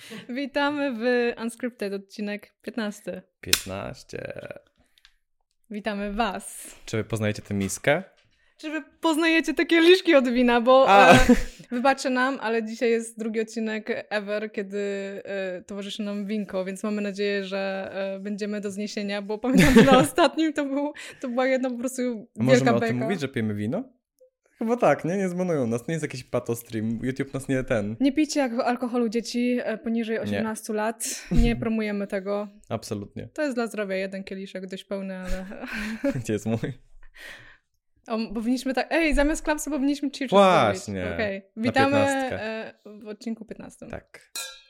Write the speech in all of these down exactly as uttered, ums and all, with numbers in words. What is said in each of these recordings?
Witamy w Unscripted, odcinek piętnasty. piętnaście. Witamy was. Czy wy poznajecie tę miskę? Czy wy poznajecie te kieliszki od wina, bo e, wybaczcie nam, ale dzisiaj jest drugi odcinek ever, kiedy e, towarzyszy nam winko, więc mamy nadzieję, że e, będziemy do zniesienia, bo pamiętam, że na ostatnim to, był, to była jedna po prostu wielka Możemy beka. o tym mówić, że pijemy wino? Chyba tak, nie? Nie zbanują nas. Nie jest jakiś patostream. YouTube nas nie ten. Nie pijcie alkoholu dzieci poniżej owosiemnastu lat. Nie promujemy tego. Absolutnie. To jest dla zdrowia jeden kieliszek, dość pełny, ale... Gdzie jest mój? O, powinniśmy tak... Ej, zamiast klapsu powinniśmy cheers Właśnie. Okej. Okay. Witamy e, w odcinku piętnastym. Tak.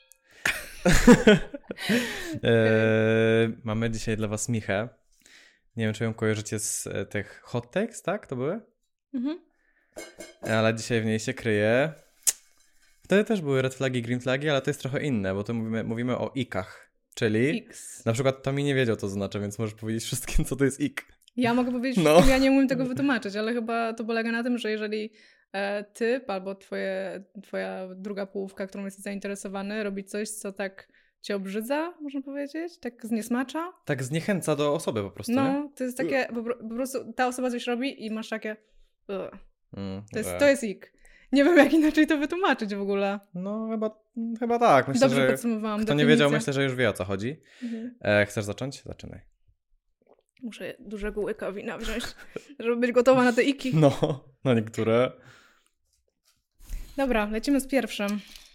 e, mamy dzisiaj dla was Michę. Nie wiem, czy ją kojarzycie z e, tych hot takes, tak? To były? Mhm. Ale dzisiaj w niej się kryje. Wtedy też były red flagi, green flagi, ale to jest trochę inne, bo to mówimy, mówimy o ikach. Czyli X. Na przykład Tomi nie wiedział, co to znaczy, więc możesz powiedzieć wszystkim, co to jest ik. Ja mogę powiedzieć wszystkim, no. Ja nie umiem tego wytłumaczyć, ale chyba to polega na tym, że jeżeli e, ty albo twoje, twoja druga połówka, którą jesteś zainteresowany, robi coś, co tak cię obrzydza, można powiedzieć, tak zniesmacza. Tak zniechęca do osoby po prostu, No, nie? to jest takie, po, po prostu ta osoba coś robi i masz takie... Mm, to, jest, to jest ik. Nie wiem, jak inaczej to wytłumaczyć w ogóle. No, chyba, chyba tak. Myślę, Dobrze że podsumowałam kto definicję. nie wiedział, myślę, że już wie, o co chodzi. Mhm. E, chcesz zacząć? Zaczynaj. Muszę dużego łyka wina wziąć, żeby być gotowa na te iki. No, na niektóre. Dobra, lecimy z pierwszym.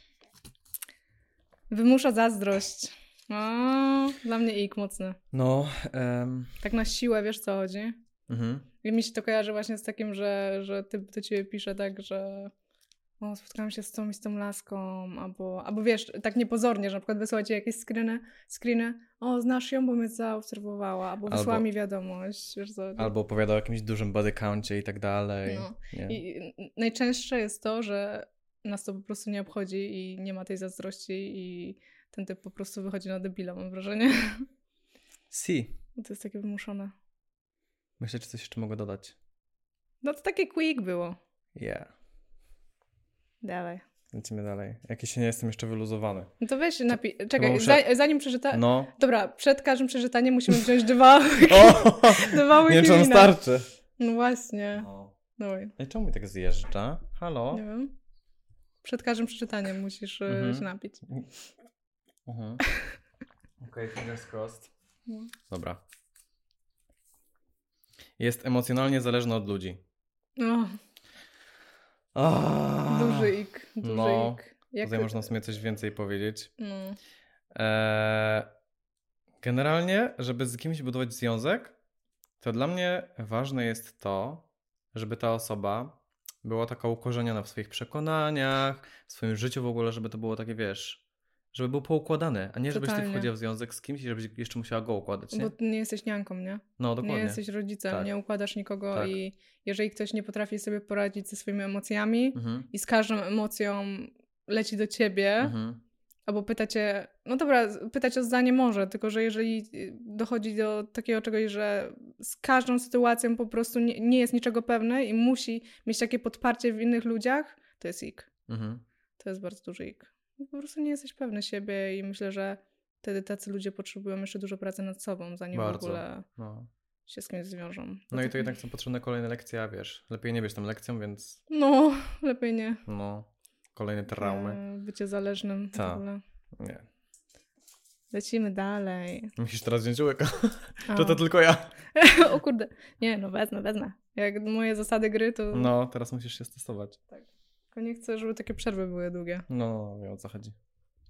Wymusza zazdrość. O, dla mnie ik mocny. No. Um... Tak na siłę, wiesz co chodzi? Mhm. I mi się to kojarzy właśnie z takim, że, że typ do ciebie pisze tak, że o, spotkałam się z tą i z tą laską, albo, albo wiesz, tak niepozornie, że na przykład wysłała ci jakieś screeny, screeny, o, znasz ją, bo mnie zaobserwowała, albo wysłała albo, mi wiadomość, wiesz co. Albo opowiada o jakimś dużym body councie i tak dalej. No. I najczęstsze jest to, że nas to po prostu nie obchodzi i nie ma tej zazdrości i ten typ po prostu wychodzi na debila, mam wrażenie. Si. To jest takie wymuszone. Myślę, czy coś jeszcze mogę dodać. No to takie quick było. Yeah. Dawaj. Lecimy dalej. Jakiś nie jestem jeszcze wyluzowany. No to weź napi... Czekaj, muszę... za, zanim przeczyta... No. Dobra, przed każdym przeczytaniem musimy wziąć dwa dwa łyki nie wiem, czy on starczy. No właśnie. No. Dawaj. Ej, czemu mi tak zjeżdża? Halo? Nie wiem. Przed każdym przeczytaniem musisz mhm. się napić. Mhm. Okej, okay, fingers crossed. No. Dobra. Jest emocjonalnie zależna od ludzi. No. Oh. Duży ik. Duży no. ik. Jak... Tutaj można sobie coś więcej powiedzieć. No. Eee, generalnie, żeby z kimś budować związek, to dla mnie ważne jest to, żeby ta osoba była taka ukorzeniona w swoich przekonaniach, w swoim życiu w ogóle, żeby to było takie, wiesz, żeby był poukładane, a nie żebyś ty wchodziła w związek z kimś i żebyś jeszcze musiała go układać, nie? Bo nie jesteś nianką, nie? No, dokładnie. Nie jesteś rodzicem, tak. Nie układasz nikogo tak. I jeżeli ktoś nie potrafi sobie poradzić ze swoimi emocjami mhm. i z każdą emocją leci do ciebie, mhm. albo pyta cię, no dobra, pytać o zdanie może, tylko że jeżeli dochodzi do takiego czegoś, że z każdą sytuacją po prostu nie, nie jest niczego pewny i musi mieć takie podparcie w innych ludziach, to jest ik. Mhm. To jest bardzo duży ik. Po prostu nie jesteś pewny siebie i myślę, że wtedy tacy ludzie potrzebują jeszcze dużo pracy nad sobą, zanim bardzo. w ogóle no. się z kimś zwiążą. No to i tak... to jednak są potrzebne kolejne lekcje, a wiesz, lepiej nie być tą lekcją, więc... No, lepiej nie. No, kolejne traumy. Bycie zależnym Ta. w ogóle. Nie. Lecimy dalej. Musisz teraz wziąć łyka. Czy to tylko ja? O kurde. Nie, no wezmę, wezmę. Jak moje zasady gry, to... No, teraz musisz się stosować. Tak. Tylko nie chcę, żeby takie przerwy były długie. No, wiem o co chodzi.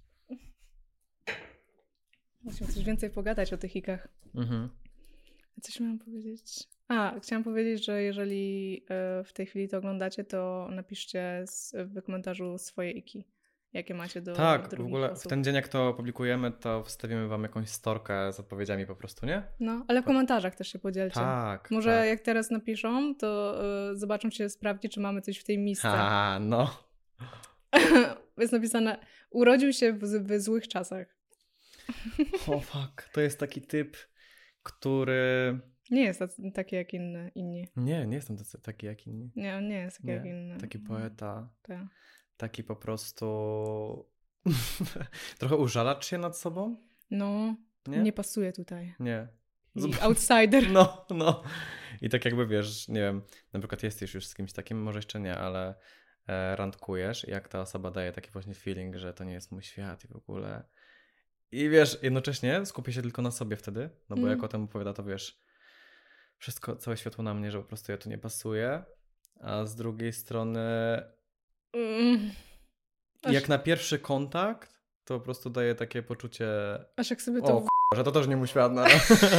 Musimy coś więcej pogadać o tych ikach. Mhm. Coś miałam powiedzieć? A, chciałam powiedzieć, że jeżeli w tej chwili to oglądacie, to napiszcie w komentarzu swoje iki. Jakie macie do Tak, drugich w ogóle osób. W ten dzień, jak to publikujemy, to wstawimy wam jakąś storkę z odpowiedziami po prostu, nie? No, ale w komentarzach też się podzielcie. Tak. Może tak. jak teraz napiszą, to y, zobaczą się, sprawdzi, czy mamy coś w tej misce. A, no. Jest napisane, urodził się w, w złych czasach. O oh, fuck, to jest taki typ, który... Nie jest taki jak inny, inni. Nie, nie jestem tacy, taki jak inni. Nie, on nie jest taki nie, jak inny. Taki poeta. Tak. Taki po prostu Trochę użalacz się nad sobą? No, nie, nie pasuje tutaj. Nie. I outsider. No, no. I tak jakby wiesz, nie wiem, na przykład jesteś już z kimś takim, może jeszcze nie, ale e, randkujesz i jak ta osoba daje taki właśnie feeling, że to nie jest mój świat i w ogóle. I wiesz, jednocześnie skupię się tylko na sobie wtedy, no bo mm. jak o tym opowiada, to wiesz, wszystko, całe światło na mnie, że po prostu ja tu nie pasuję, a z drugiej strony mm. Aż... jak na pierwszy kontakt, to po prostu daje takie poczucie, aż jak sobie to... o, k***a, że to też nie mój świat. No,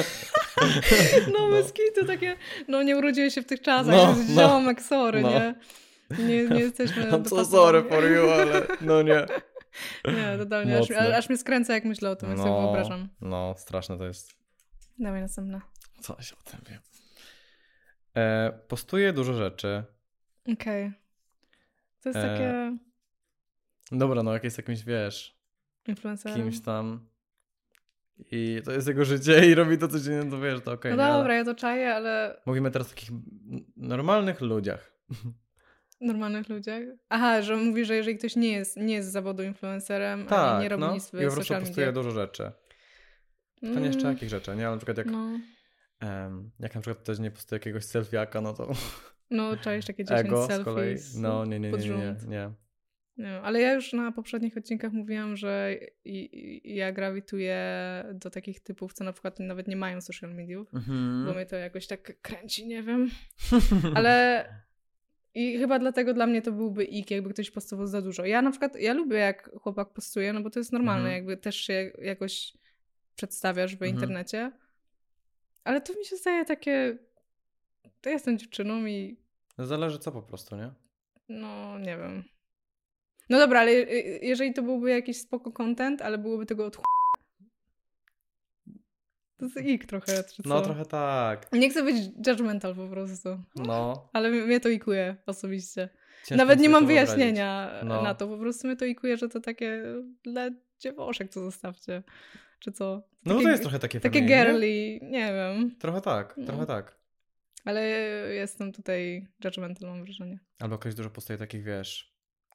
no, no. to takie, no nie urodziłeś się w tych czasach, no, jest no, ziomek, sorry, no. nie? Nie, nie jesteśmy no co sorry for you, ale no nie. Nie, totalnie, aż, aż mnie skręca, jak myślę o tym, jak no, sobie wyobrażam. No, straszne to jest. Dawaj następne. Coś o tym wiem. E, postuję dużo rzeczy. Okej. Okay. To jest e, takie... Dobra, no jak jest jakimś, wiesz, influencerem, kimś tam i to jest jego życie i robi to codziennie, to wiesz, to okej. Okay, no nie, dobra, ale... ja to czaję, ale... Mówimy teraz o takich normalnych ludziach. Normalnych ludziach? Aha, że mówisz, że jeżeli ktoś nie jest, nie jest z zawodu influencerem, tak, ani nie robi no, nic w i po prostu postuje dużo rzeczy. To nie jeszcze mm. jakich rzeczy, nie? Ale na przykład jak, no. um, jak na przykład ktoś nie postuje jakiegoś selfiaka, no to... No, czaisz takie dziesięć ego selfies z kolei. No, nie, nie, nie, nie, nie, nie. Nie, ale ja już na poprzednich odcinkach mówiłam, że i, i, ja grawituję do takich typów, co na przykład nawet nie mają social mediów, mm-hmm. bo mnie to jakoś tak kręci, nie wiem. Ale i chyba dlatego dla mnie to byłby ik, jakby ktoś postował za dużo. Ja na przykład, ja lubię jak chłopak postuje, no bo to jest normalne, mm-hmm. jakby też się jakoś przedstawiasz w mm-hmm. internecie. Ale to mi się zdaje takie, to ja jestem dziewczyną i... Zależy co po prostu, nie? No, nie wiem. No dobra, ale jeżeli to byłby jakiś spoko content, ale byłoby tego od ch... To jest ik trochę, czy co? No trochę tak. Nie chcę być judgmental po prostu. No. Ale mnie to ikuje osobiście. Ciężko Nawet nie mam wyjaśnienia no. na to. Po prostu mnie to ikuje, że to takie dla dziewoszek to zostawcie. Czy co? Takie, no to jest trochę takie Takie girly, nie wiem. Trochę tak, no. trochę tak. Ale jestem tutaj judgmental, mam wrażenie. Albo ktoś dużo postaje takich, wiesz...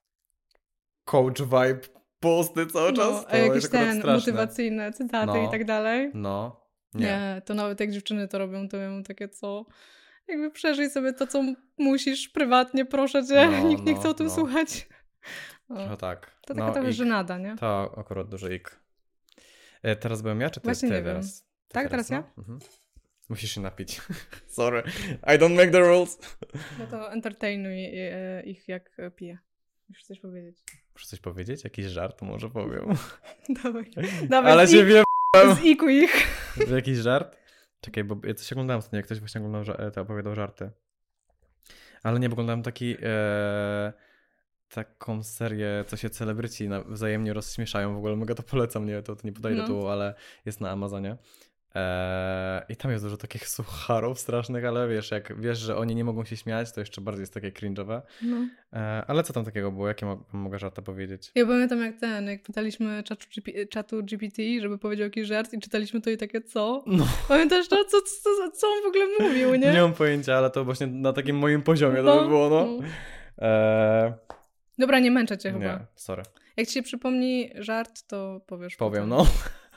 coach vibe posty cały no, czas. To jakieś ten motywacyjne cytaty no, i tak dalej. No, nie. nie. To nawet jak dziewczyny to robią, to wiem takie co... Jakby przeżyj sobie to, co musisz prywatnie, proszę cię. No, Nikt nie no, chce o tym no. słuchać. No tak. To taka no, trochę ik. żenada, nie? To akurat duży ik. E, teraz byłem ja, czy ty, Właśnie ty nie teraz? Wiem. Ty tak, teraz, teraz ja? No? Mhm. Musisz się napić. Sorry. I don't make the rules. No to entertainuj ich, jak piję. Musisz coś powiedzieć. Muszę coś powiedzieć? Jakiś żart może powiem. Dawaj. Dawaj. Ale się wiem. Z iku ich. Jakiś żart? Czekaj, bo ja coś oglądałem ostatnio, jak ktoś właśnie oglądał, to opowiadał żarty. Ale nie, bo oglądałem taki, e, taką serię, co się celebryci wzajemnie rozśmieszają. W ogóle mega to polecam, nie, to, to nie podaję no. tytułu, ale jest na Amazonie. Eee, I tam jest dużo takich sucharów strasznych, ale wiesz, jak wiesz, że oni nie mogą się śmiać, to jeszcze bardziej jest takie cringe'owe. No. Eee, ale co tam takiego było? Jakie mo- mogę żarty powiedzieć? Ja pamiętam jak ten, jak pytaliśmy czatu, czatu G P T, żeby powiedział jakiś żart i czytaliśmy to i takie co? No. Pamiętasz to? Co, co, co on w ogóle mówił, nie? Nie mam pojęcia, ale to właśnie na takim moim poziomie no. to by było, no. no. Eee... Dobra, nie męczę cię chyba. Nie, sorry. Jak ci się przypomni żart, to powiesz. Powiem, potem. no.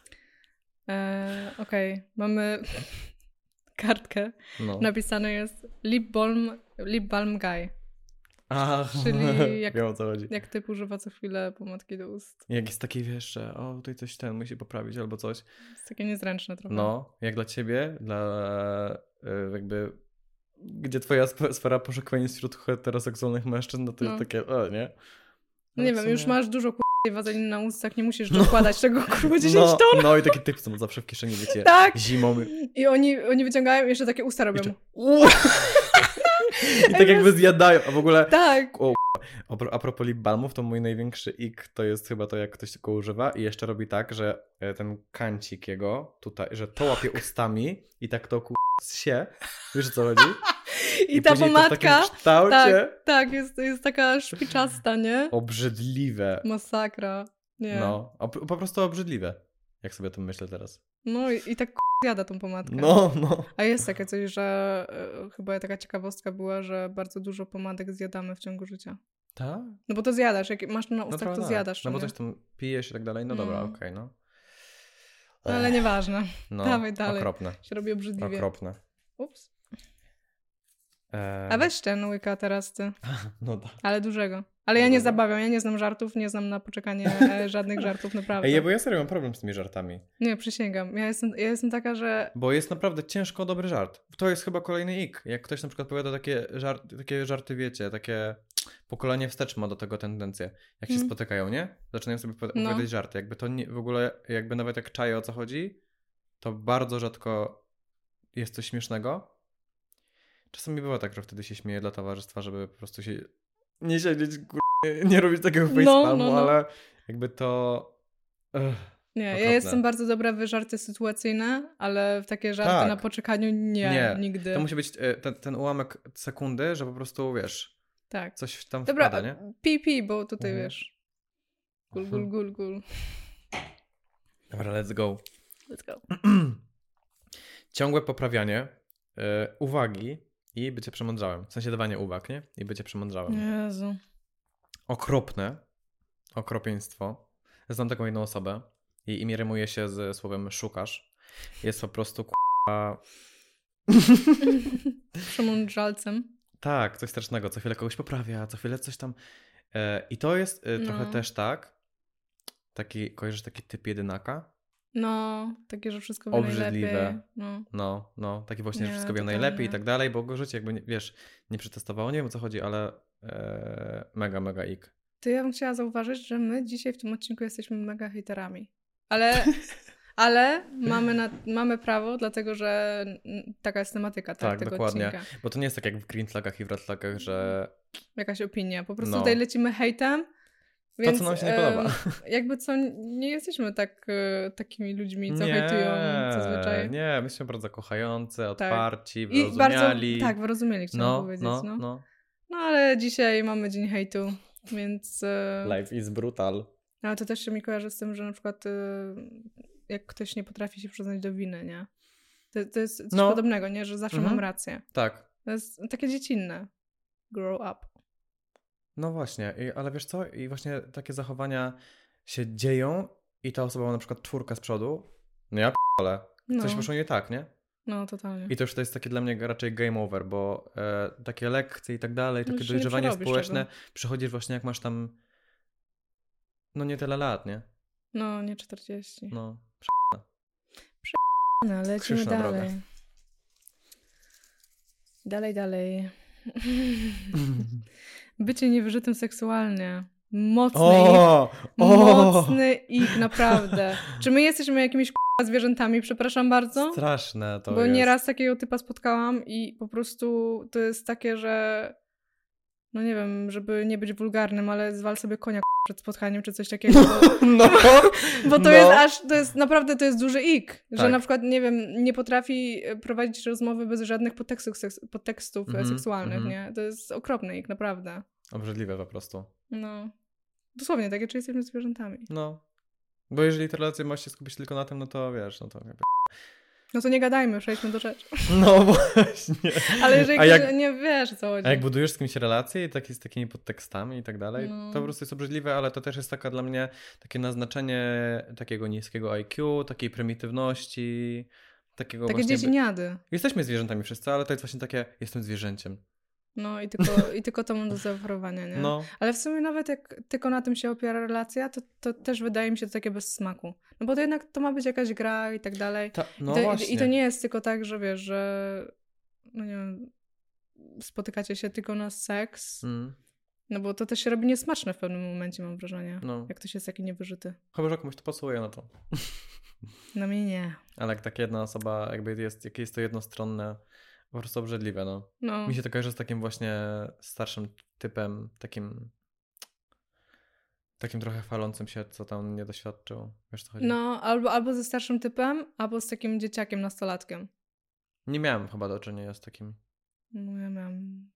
Eee, Okej, okay. Mamy kartkę. No. Napisane jest lip balm, lip balm guy. Ach, czyli jak, wiem o co chodzi. Jak typ używa co chwilę pomadki do ust. Jak jest taki, wiesz, że o, tutaj coś ten musi poprawić albo coś. Jest takie niezręczne trochę. No, jak dla ciebie, dla jakby, gdzie twoja sfera poszukiwania wśród heteroseksualnych mężczyzn, no to no. jest takie, o, nie? No nie wiem, sumie... już masz dużo k***tej wazeliny na ustach, nie musisz dokładać tego kurwa dziesięć no, ton. No i taki typ są zawsze w kieszeni, wiecie, tak. zimą. I oni, oni wyciągają i jeszcze takie usta robią. Jeszcze... I tak jakby zjadają, a w ogóle... Tak. O, a propos lip balmów, to mój największy ik to jest chyba to, jak ktoś tylko używa i jeszcze robi tak, że ten kancik jego tutaj, że to łapie ustami i tak to się, wiesz o co chodzi? I, I ta pomadka, w kształcie. tak, tak jest, jest taka szpiczasta, nie? Obrzydliwe. Masakra, nie. No, po prostu obrzydliwe, jak sobie o tym myślę teraz. No i, i tak zjada tą pomadkę. No, no. A jest takie coś, że y, chyba taka ciekawostka była, że bardzo dużo pomadek zjadamy w ciągu życia. Tak? No bo to zjadasz, jak masz na ustach, no to tak. zjadasz. No bo nie? coś tam pijesz i tak dalej, no, no. dobra, okej, okay, no. No ale nieważne. No, dawaj dalej. Okropne. Się robi obrzydliwie. Okropne. Ups. Eee... A weź ten łyka teraz ty. No tak. Ale dużego. Ale ja nie zabawiam, ja nie znam żartów, nie znam na poczekanie żadnych żartów, naprawdę. Ej, bo ja serio mam problem z tymi żartami. Nie, przysięgam. Ja jestem, ja jestem taka, że... Bo jest naprawdę ciężko dobry żart. To jest chyba kolejny ik. Jak ktoś na przykład powiada takie, żart, takie żarty, wiecie, takie pokolenie wstecz ma do tego tendencję. Jak się hmm. spotykają, nie? Zaczynają sobie opowiadać no. żarty. Jakby to nie, w ogóle, jakby nawet jak czaję o co chodzi, to bardzo rzadko jest coś śmiesznego. Czasami bywa tak, że wtedy się śmieje dla towarzystwa, żeby po prostu się nie siedzieć, kur... nie robić takiego facepalmu, no, no, no. ale jakby to... Ugh, nie, okropne. Ja jestem bardzo dobra w żarty sytuacyjne, ale w takie żarty tak. na poczekaniu nie, nie, nigdy. To musi być ten, ten ułamek sekundy, że po prostu, wiesz, tak. coś tam dobra, wpada, nie? pi, pi, bo tutaj mhm. wiesz, gul, gul, gul, gul. Dobra, let's go. Let's go. Ciągłe poprawianie y, uwagi i bycie przemądrzałym. W sensie dawanie uwag, nie? I bycie przemądrzałym. Jezu. Okropne. Okropieństwo. Znam taką jedną osobę. Jej imię rymuje się z słowem szukasz. Jest po prostu k***a... Przemądrzalcem. Tak, coś strasznego. Co chwilę kogoś poprawia, co chwilę coś tam... E, I to jest e, trochę no. też tak. Taki, kojarzysz taki typ jedynaka? No, takie, że wszystko wie najlepiej. No, no, no takie właśnie, nie, że wszystko wie najlepiej i tak dalej, bo go życie jakby, nie, wiesz, nie przetestowało, nie wiem o co chodzi, ale e, mega, mega ik. To ja bym chciała zauważyć, że my dzisiaj w tym odcinku jesteśmy mega hejterami. Ale, ale mamy, na, mamy prawo, dlatego że taka jest tematyka tak, tak, tego dokładnie. odcinka. Bo to nie jest tak jak w green flagach i w red flagach, że... Jakaś opinia. Po prostu no. tutaj lecimy hejtem. Więc, to, co nam się nie podoba. E, jakby co, nie jesteśmy tak, e, takimi ludźmi, co nie, hejtują zazwyczaj. Nie, my jesteśmy bardzo kochający, tak. otwarci, wyrozumiali. I bardzo, tak, wyrozumieli chciałam no, powiedzieć. No, no. no. no, ale dzisiaj mamy dzień hejtu, więc... E... Life is brutal. Ale to też się mi kojarzy z tym, że na przykład e, jak ktoś nie potrafi się przyznać do winy, nie? To, to jest coś no. podobnego, nie? Że zawsze mhm. mam rację. Tak. To jest takie dziecinne. Grow up. No właśnie, I, ale wiesz co? I właśnie takie zachowania się dzieją i ta osoba ma na przykład czwórkę z przodu. No ja p***le. Coś no. poszło nie tak, nie? No, totalnie. I to już to jest takie dla mnie raczej game over, bo e, takie lekcje i tak dalej, takie dojrzewanie społeczne tego. Przychodzisz właśnie jak masz tam no nie tyle lat, nie? No, nie czterdzieści. No, p***na. P***na, lecimy dalej. Droga. Dalej, dalej. Bycie niewyżytym seksualnie. Mocny o, ich. O. Mocny ich, naprawdę. Czy my jesteśmy jakimiś k***a zwierzętami? Przepraszam bardzo. Straszne to Bo jest. nieraz takiego typa spotkałam i po prostu to jest takie, że no nie wiem, żeby nie być wulgarnym, ale zwal sobie konia przed spotkaniem czy coś takiego. Bo, no, bo to no. jest aż, to jest naprawdę, to jest duży ik. Tak. Że na przykład, nie wiem, nie potrafi prowadzić rozmowy bez żadnych podtekstów, seks, podtekstów mm-hmm, seksualnych, mm-hmm. nie? To jest okropny ik, naprawdę. Obrzydliwe po prostu. No. Dosłownie, takie, czy jesteśmy zwierzętami. No. Bo jeżeli te relacje masz się skupić tylko na tym, no to wiesz, no to... No to nie gadajmy, przejdźmy do rzeczy. No właśnie. Ale jeżeli jak, nie wiesz, co chodzi. A jak budujesz z kimś relacje i taki, z takimi podtekstami i tak dalej, no. to po prostu jest obrzydliwe, ale to też jest taka dla mnie takie naznaczenie takiego niskiego I Q, takiej prymitywności, takiego takie właśnie... dzieciniady. Jesteśmy zwierzętami wszyscy, ale to jest właśnie takie, jestem zwierzęciem. No i tylko, i tylko to mam do zaoferowania, nie? No. Ale w sumie nawet jak tylko na tym się opiera relacja, to, to też wydaje mi się to takie bez smaku. No bo to jednak to ma być jakaś gra i tak dalej. Ta, no I, to, właśnie. I to nie jest tylko tak, że wiesz, że no nie wiem, spotykacie się tylko na seks. Mm. No bo to też się robi niesmaczne w pewnym momencie, mam wrażenie. No. Jak ktoś jest taki niewyżyty. Chyba, że komuś to pasuje na to. No mi nie. Ale jak tak jedna osoba, jakby jest, jak jest to jednostronne, po prostu obrzydliwe, no. no. Mi się to kojarzy z takim właśnie starszym typem, takim takim trochę chwalącym się, co tam nie doświadczył. Wiesz, co chodzi? No, albo, albo ze starszym typem, albo z takim dzieciakiem, nastolatkiem. Nie miałem chyba do czynienia z takim. No, ja miałam.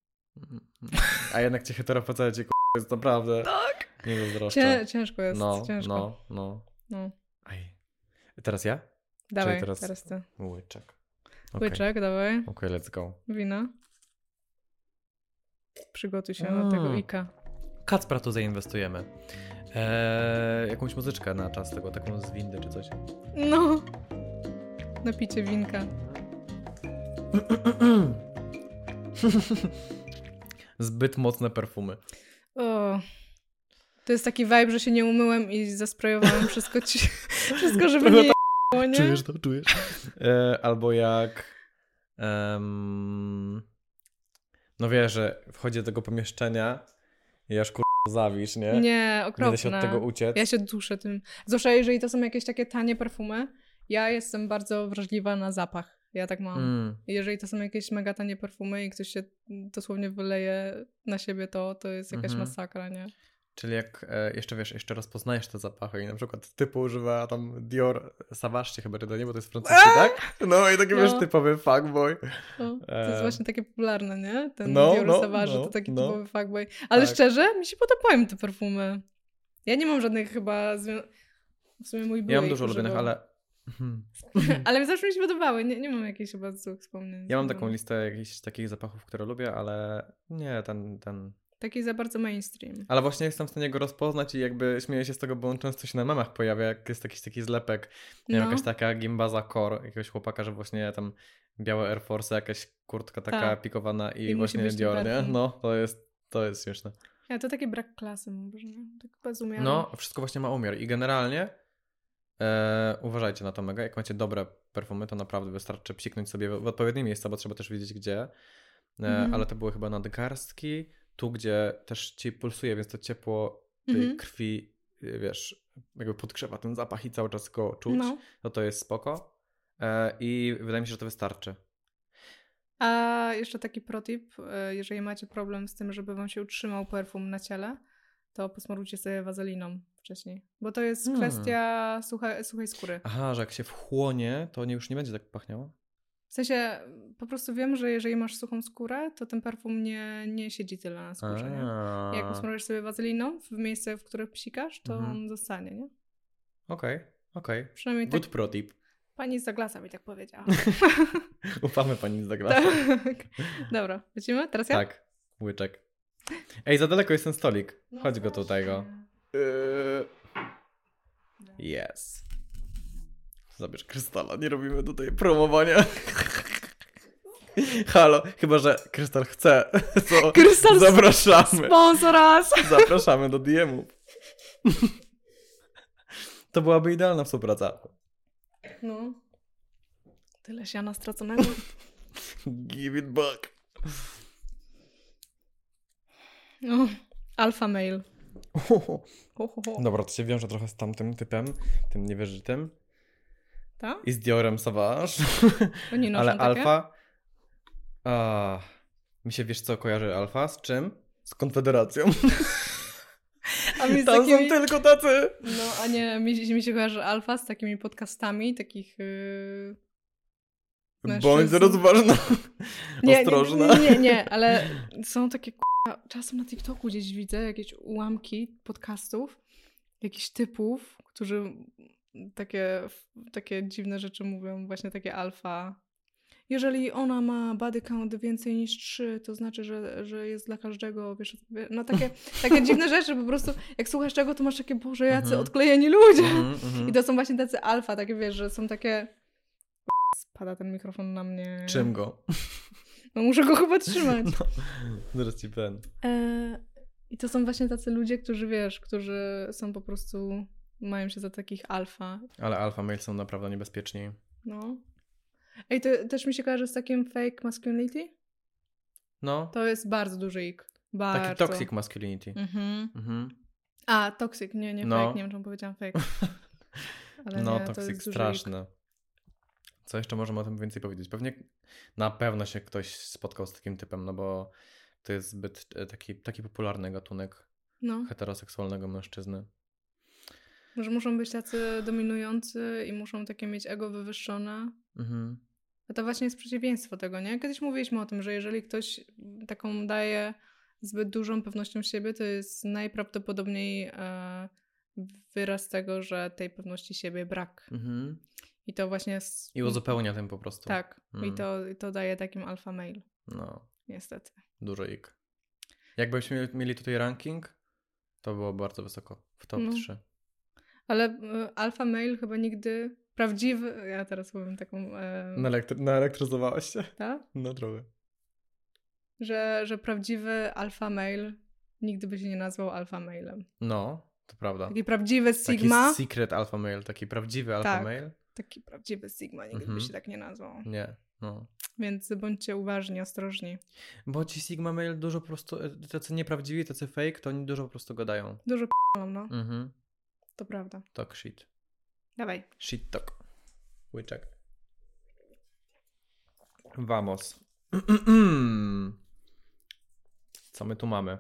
A jednak cię heteropaceci, k***a, jest naprawdę tak. nie zazdroszczę. Cię, ciężko jest, no, ciężko. No, no, no. Aj. Teraz ja? Dawaj, teraz... teraz ty. Łyczek. Okay. Łyczek, dawaj. Okej, okay, let's go. Wino. Przygotuj się mm. do tego ika. Kacpra tu zainwestujemy. Eee, jakąś muzyczkę na czas tego, taką z windy czy coś. No. Napicie winka. Zbyt mocne perfumy. O. To jest taki vibe, że się nie umyłem i zasprayowałem wszystko, ci, wszystko żeby nie je***ło, nie? Czujesz to? Czujesz? E, albo jak um, no wiesz, że wchodzi do tego pomieszczenia i aż kur... zawisz, nie? Nie, okropne. Nie da się od tego uciec. Ja się duszę tym. Zwłaszcza jeżeli to są jakieś takie tanie perfumy, ja jestem bardzo wrażliwa na zapach. Ja tak mam. Mm. Jeżeli to są jakieś mega tanie perfumy i ktoś się dosłownie wyleje na siebie, to to jest jakaś mm-hmm. masakra, nie? Czyli jak e, jeszcze wiesz, jeszcze rozpoznajesz te zapachy i na przykład typu używa tam Dior Savage chyba, czy to nie, bo to jest francuski, tak? No i taki no. wiesz, typowy fuckboy. No, to jest e... właśnie takie popularne, nie? Ten no, Dior no, Savage no, to taki no. typowy fuckboy. Ale tak. szczerze, mi się podobają te perfumy. Ja nie mam żadnych chyba, zwią... w sumie mój były. Ja mam dużo ulubionych, ale... ale zawsze mi się podobały, nie, nie mam jakichś chyba złych wspomnień. Ja mam taką listę jakichś takich zapachów, które lubię, ale nie, ten... ten... Taki za bardzo mainstream. Ale właśnie jestem w stanie go rozpoznać i jakby śmieję się z tego, bo on często się na memach pojawia, jak jest jakiś taki zlepek, nie wiem, no. jakaś taka gimbaza core jakiegoś chłopaka, że właśnie tam białe Air Force, jakaś kurtka taka Ta. pikowana i, I właśnie Dior, nie? No, to jest, to jest śmieszne. Ja, to taki brak klasy, może, tak bez umiaru. No, wszystko właśnie ma umiar i generalnie e, uważajcie na to mega, jak macie dobre perfumy, to naprawdę wystarczy psiknąć sobie w odpowiednie miejsca, bo trzeba też wiedzieć gdzie, e, mhm. ale to były chyba nadgarstki, tu, gdzie też ci pulsuje, więc to ciepło tej mm-hmm. krwi, wiesz, jakby podgrzewa ten zapach i cały czas go czuć, no to to jest spoko. E, I wydaje mi się, że to wystarczy. A jeszcze taki protip, jeżeli macie problem z tym, żeby wam się utrzymał perfum na ciele, to posmarujcie sobie wazeliną wcześniej, bo to jest hmm. kwestia sucha, suchej skóry. Aha, że jak się wchłonie, to nie, już nie będzie tak pachniało? W sensie, po prostu wiem, że jeżeli masz suchą skórę, to ten perfum nie, nie siedzi tyle na skórze, nie? Jak posmarujesz sobie wazeliną w miejsce, w których psikasz, to mhm. on zostanie, nie? Okej, okay, okej. Okay. Przynajmniej Good tak, pro tip. Pani z Douglasa mi tak powiedziała. Ufamy pani z Douglasa. Tak. Dobra, lecimy? Teraz ja? Tak, łyczek. Ej, za daleko jest ten stolik. Chodź go tutaj go. Yes. Zabierz Krystala, nie robimy tutaj promowania. Halo, chyba że Krystal chce, to Krystal zapraszamy. Sponsor us. Zapraszamy do D M-ów. To byłaby idealna współpraca. No. Tyle siana straconego. Give it back. No, alpha male. Ho, ho. Ho, ho, ho. Dobra, to się wiąże trochę z tamtym typem, tym niewierzytym. Ta? I z Diorem Savage. Oni noszą ale takie? alfa... A, mi się, wiesz co, kojarzy alfa? Z czym? Z Konfederacją. A mi z Tam takimi... są tylko tacy. No, a nie, mi, mi się kojarzy alfa z takimi podcastami, takich... Yy... Bądź rozważna. Nie, Ostrożna. Nie, nie, nie, nie, ale są takie k***a, czasem na TikToku gdzieś widzę jakieś ułamki podcastów, jakichś typów, którzy takie, takie dziwne rzeczy mówią, właśnie takie alfa. Jeżeli ona ma body count więcej niż trzy, to znaczy, że, że jest dla każdego, wiesz, no takie, takie dziwne rzeczy, po prostu jak słuchasz czego, to masz takie, Boże, jacy mm-hmm. odklejeni ludzie. Mm-hmm. I to są właśnie tacy alfa, takie, wiesz, że są takie... Spada ten mikrofon na mnie. Czym go? No muszę go chyba trzymać. No, zaraz ci pen. E, I to są właśnie tacy ludzie, którzy, wiesz, którzy są po prostu, mają się za takich alfa. Ale alfa male są naprawdę niebezpieczni. No. Ej, to też mi się kojarzy z takim fake masculinity? No. To jest bardzo duży ik. Bardzo. Taki toxic masculinity. Mhm. Mhm. A, toxic, nie, nie no. fake, nie wiem, czemu powiedziałam fake. Ale no, nie, toxic to jest straszne. Ik. Co jeszcze możemy o tym więcej powiedzieć? Pewnie na pewno się ktoś spotkał z takim typem, no bo to jest zbyt taki, taki popularny gatunek no. heteroseksualnego mężczyzny. Że muszą być tacy dominujący i muszą takie mieć ego wywyższone. Mhm. A to właśnie jest przeciwieństwo tego, nie? Kiedyś mówiliśmy o tym, że jeżeli ktoś taką daje zbyt dużą pewnością siebie, to jest najprawdopodobniej e, wyraz tego, że tej pewności siebie brak. Mhm. I to właśnie jest... I uzupełnia tym po prostu. Tak. Mm. I, to, I to daje takim alpha male. No. Niestety. Dużo ik. Jakbyśmy mieli tutaj ranking, To było bardzo wysoko, w top no. trzy. Ale y, alfa male chyba nigdy prawdziwy... Ja teraz powiem taką... E... Naelektry- naelektryzowałaś się? Tak? No trochę. Że, że prawdziwy alfa male nigdy by się nie nazwał alfa mailem. No, to prawda. Taki prawdziwy sigma. Taki secret alpha male, taki prawdziwy alpha tak, male. Taki prawdziwy sigma nigdy Mhm. by się tak nie nazwał. Nie, no. Więc bądźcie uważni, ostrożni. Bo ci sigma male dużo po prostu, tacy nieprawdziwi, tacy fake, to oni dużo po prostu gadają. Dużo p***ą, no. Mhm. To prawda. Talk shit. Dawaj. Shit talk. Łyczek. Vamos. Co my tu mamy?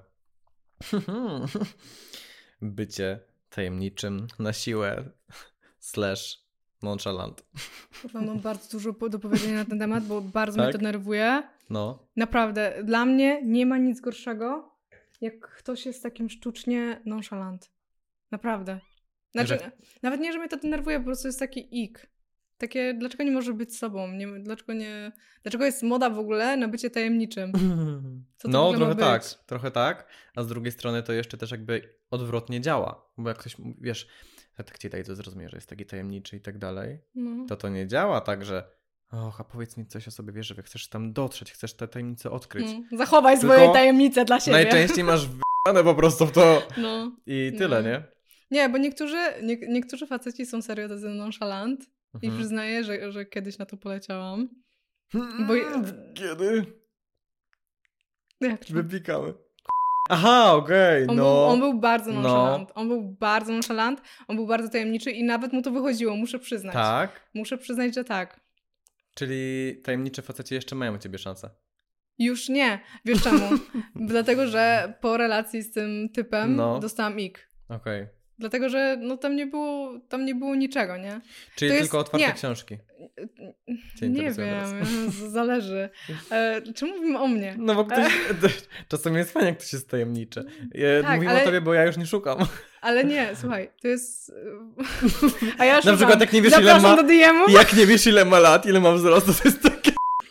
Bycie tajemniczym na siłę slash nonchalant. Mam bardzo dużo do powiedzenia na ten temat, bo bardzo tak? mnie to denerwuje. No. Naprawdę, dla mnie nie ma nic gorszego, jak ktoś jest takim sztucznie nonchalant. Naprawdę. Znaczy, że... nawet nie, że mnie to denerwuje, po prostu jest taki ik. Takie, dlaczego nie może być sobą? Nie, dlaczego nie... Dlaczego jest moda w ogóle na bycie tajemniczym? Co to no, trochę tak, trochę tak. A z drugiej strony to jeszcze też jakby odwrotnie działa. Bo jak ktoś, wiesz, tak ci daj to zrozumie, że jest taki tajemniczy i tak dalej, no. to to nie działa tak, że och, a powiedz mi coś o sobie, wiesz, że chcesz tam dotrzeć, chcesz te tajemnice odkryć. No. Zachowaj Tylko swoje tajemnice dla siebie. Najczęściej masz w***ane po prostu w to no. i tyle, no. nie? Nie, bo niektórzy, nie, niektórzy faceci są serio tacy nonchalant mhm. i przyznaję, że, że kiedyś na to poleciałam. Bo... Kiedy? Jak to? Wypikamy. Aha, okej, okay, no. Był, on był bardzo nonchalant. No. On był bardzo nonchalant, on był bardzo tajemniczy i nawet mu to wychodziło, muszę przyznać. Tak? Muszę przyznać, że tak. Czyli tajemnicze faceci jeszcze mają u ciebie szansę? Już nie. Wiesz czemu? Dlatego, że po relacji z tym typem no. dostałam ik. Okej. Okay. Dlatego, że no tam nie było, tam nie było niczego, nie? Czyli to tylko jest... otwarte nie. książki? Cię nie wiem, zależy. E, czy mówimy o mnie? No bo ktoś, czasem jest fajnie, jak ktoś jest tajemniczy. Ja tak, mówimy ale... o tobie, bo ja już nie szukam. Ale nie, słuchaj, to jest... A ja szukam. Na przykład jak nie wiesz, Zapraszam ile ma... do D M-ów. Jak nie wiesz, ile ma lat, ile ma wzrostu, to jest takie...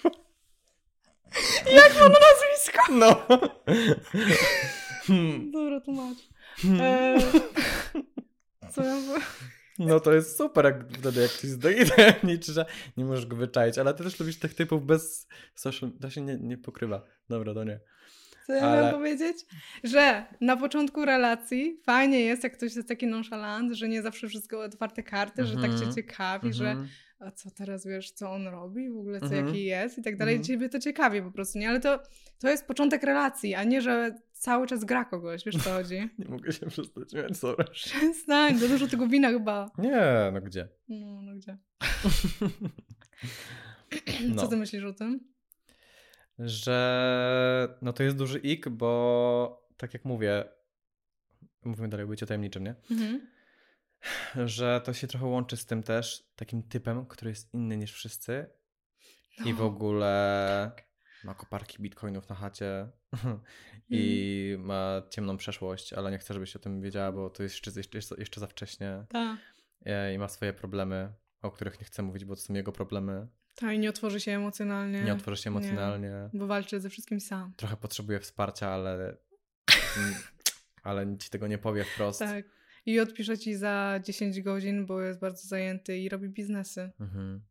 Jak ma na nazwisko? No. Dobra, tłumacz. E... Co ja mówię? No to jest super, jak wtedy jak ktoś jest tajemniczy, że nie możesz go wyczaić, ale ty też lubisz tych typów bez social... To się nie, nie pokrywa. Dobra, to nie. Co ja ale... mam powiedzieć? Że na początku relacji fajnie jest, jak ktoś jest taki nonchalant, że nie zawsze wszystko otwarte karty, mm-hmm. że tak cię ciekawi, mm-hmm. że a co teraz wiesz, co on robi, w ogóle co mm-hmm. jaki jest i tak dalej. Mm-hmm. Ciebie to ciekawi po prostu, nie? Ale to, to jest początek relacji, a nie, że cały czas gra kogoś, wiesz, co chodzi? Nie mogę się przestać śmiać, sorry. Przestań, za dużo tego wina chyba. Nie, no gdzie? No, no gdzie? No. Co ty myślisz o tym? Że no to jest duży ik, bo tak jak mówię, mówimy dalej o byciu tajemniczym, nie? Mhm. Że to się trochę łączy z tym też takim typem, który jest inny niż wszyscy no. i w ogóle ma koparki bitcoinów na chacie i mm. ma ciemną przeszłość, ale nie chcę, żebyś o tym wiedziała, bo to jest jeszcze, jeszcze, jeszcze za wcześnie Ta. I ma swoje problemy, o których nie chcę mówić, bo to są jego problemy. Tak, i nie otworzy się emocjonalnie. Nie otworzy się emocjonalnie. Nie, bo walczy ze wszystkim sam. Trochę potrzebuje wsparcia, ale ale nic ci tego nie powie wprost. Tak. I odpisze ci za dziesięć godzin, bo jest bardzo zajęty i robi biznesy. Mhm.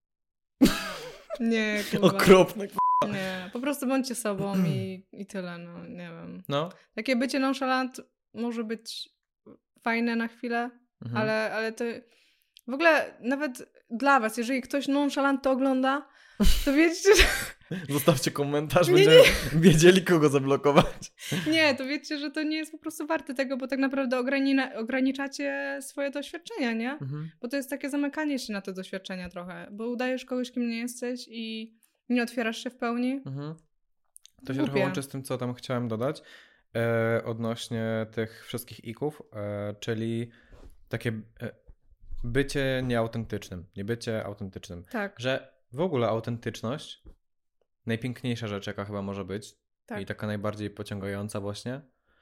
Nie, kurwa. Okropne, kurwa. Nie, po prostu bądźcie sobą i, i tyle, no, nie wiem. No. Takie bycie nonchalant może być fajne na chwilę, mhm. ale, ale to w ogóle nawet dla was, jeżeli ktoś nonchalant to ogląda, to wiecie, że... Zostawcie komentarz, nie, będziemy nie. wiedzieli, kogo zablokować. Nie, to wiecie, że to nie jest po prostu warte tego, bo tak naprawdę ograni- ograniczacie swoje doświadczenia, nie? Mhm. Bo to jest takie zamykanie się na te doświadczenia trochę, bo udajesz kogoś, kim nie jesteś i nie otwierasz się w pełni. Mhm. To się Głupie. trochę łączy z tym, co tam chciałem dodać e, odnośnie tych wszystkich ików, e, czyli takie e, bycie nieautentycznym, nie bycie autentycznym. Tak. Że w ogóle autentyczność najpiękniejsza rzecz, jaka chyba może być. Tak. I taka najbardziej pociągająca właśnie.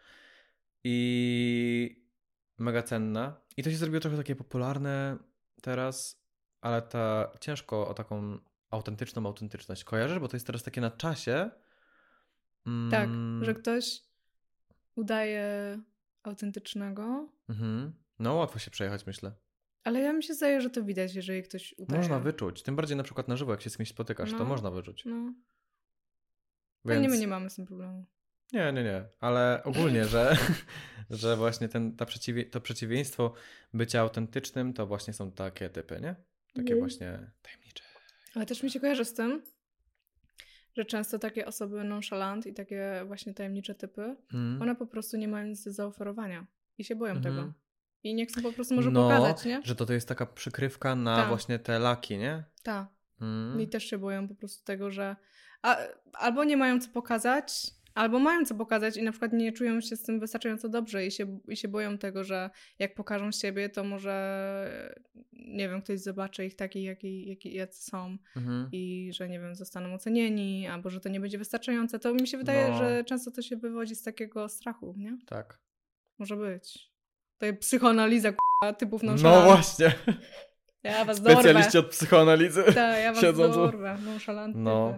I mega cenna. I to się zrobiło trochę takie popularne teraz, ale ta ciężko o taką autentyczną autentyczność. Kojarzysz? Bo to jest teraz takie na czasie. Mm. Tak, że ktoś udaje autentycznego. Mhm. No łatwo się przejechać, myślę. Ale ja mi się zdaje, że to widać, jeżeli ktoś udaje. Można wyczuć. Tym bardziej na przykład na żywo, jak się z kimś spotykasz, no, to można wyczuć. No. Więc... Nie, my nie mamy z tym problemu. Nie, nie, nie. Ale ogólnie, że, że właśnie ten, ta przeciwie, to przeciwieństwo bycia autentycznym to właśnie są takie typy, nie? Takie mm. właśnie tajemnicze. Ale też mi się kojarzy z tym, że często takie osoby nonchalant i takie właśnie tajemnicze typy, mm. one po prostu nie mają nic do zaoferowania i się boją mm. tego. I nie chcą po prostu może no, pokazać, nie? Że to, to jest taka przykrywka na Ta. właśnie te laki, nie? Tak. Mm. I też się boją po prostu tego, że a, albo nie mają co pokazać, albo mają co pokazać i na przykład nie czują się z tym wystarczająco dobrze i się, i się boją tego, że jak pokażą siebie, to może, nie wiem, ktoś zobaczy ich takich, jaki, jaki, jacy są mhm. i że, nie wiem, zostaną ocenieni, albo że to nie będzie wystarczające. To mi się wydaje, no. że często to się wywodzi z takiego strachu, nie? Tak. Może być. To jest psychoanaliza, k***a, typów nonchalant. No właśnie. Ja was dorwę. Specjaliści od psychoanalizy. Tak, ja was siedzą dorwę. Nonchalant. No.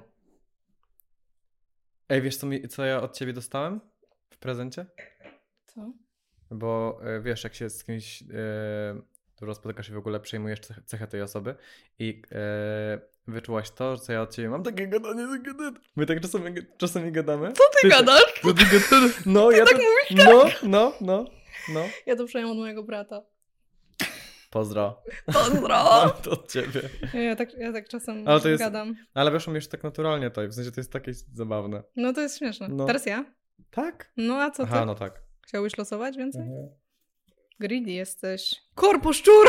Ej, wiesz co, mi, co ja od ciebie dostałem w prezencie? Co? Bo wiesz, jak się z kimś yy, dużo spotykasz i w ogóle przejmujesz cechę tej osoby i yy, wyczułaś to, co ja od ciebie mam takie gadanie, takie gadanie. My tak czasami, czasami gadamy. Co ty, ty gadasz? To, ty, ty, no, ty ja tak to, mówisz? No, no, no, no. Ja to przejmę od mojego brata. Pozdro. Pozdro! To od ciebie. Ja, ja, tak, ja tak czasem ale to jest, gadam. Ale weszło mi już tak naturalnie to, w sensie to jest takie zabawne. No to jest śmieszne. No. Teraz ja? Tak? No a co ty? Aha, no tak. Chciałbyś losować więcej? Mhm. Greedy jesteś. Korposzczur!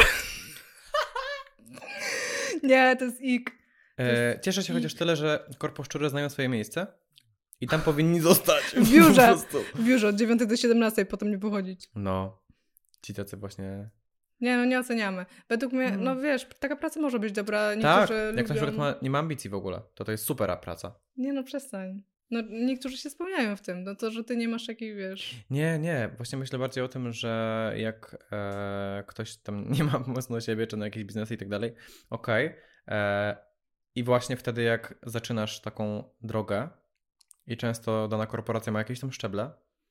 Nie, to jest ik. To jest e, cieszę się ik. chociaż tyle, że korposzczury znają swoje miejsce i tam powinni zostać. W biurze. W biurze od dziewiątej do siedemnastej potem nie pochodzić. No. Ci tacy właśnie... Nie, no nie oceniamy. Według mnie, hmm. no wiesz, taka praca może być dobra. Niektórzy tak, lubią... jak na przykład ma, nie ma ambicji w ogóle, to to jest supera praca. Nie no, przestań. No niektórzy się spełniają w tym, no to, że ty nie masz takiej, wiesz... Nie, nie, właśnie myślę bardziej o tym, że jak e, ktoś tam nie ma pomysłu na siebie, czy na jakieś biznesy i tak dalej, okej. Okay, i właśnie wtedy jak zaczynasz taką drogę i często dana korporacja ma jakieś tam szczeble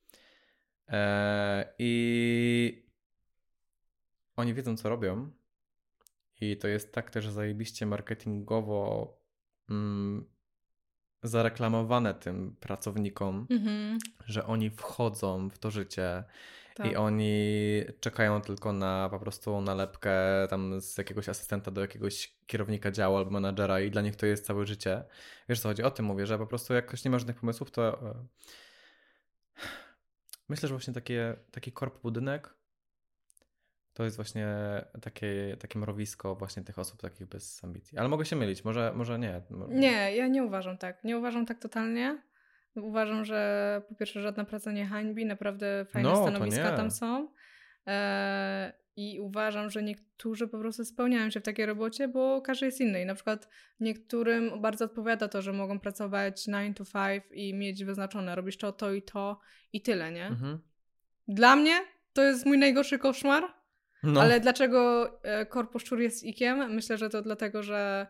e, i oni wiedzą, co robią i to jest tak też zajebiście marketingowo mm, zareklamowane tym pracownikom, mm-hmm. że oni wchodzą w to życie tak. i oni czekają tylko na po prostu nalepkę tam z jakiegoś asystenta do jakiegoś kierownika działu albo menadżera i dla nich to jest całe życie. Wiesz co chodzi? O tym mówię, że po prostu jak ktoś nie ma żadnych pomysłów, to myślę, że właśnie takie, taki korp budynek to jest właśnie takie, takie mrowisko właśnie tych osób takich bez ambicji. Ale mogę się mylić, może, może nie. Nie, ja nie uważam tak. Nie uważam tak totalnie. Uważam, że po pierwsze żadna praca nie hańbi, naprawdę fajne no, stanowiska tam są. E, I uważam, że niektórzy po prostu spełniają się w takiej robocie, bo każdy jest inny. I na przykład niektórym bardzo odpowiada to, że mogą pracować nine to five i mieć wyznaczone, robisz to, to i to i tyle, nie? Mhm. Dla mnie to jest mój najgorszy koszmar. No. Ale dlaczego korposzczur jest ikiem? Myślę, że to dlatego, że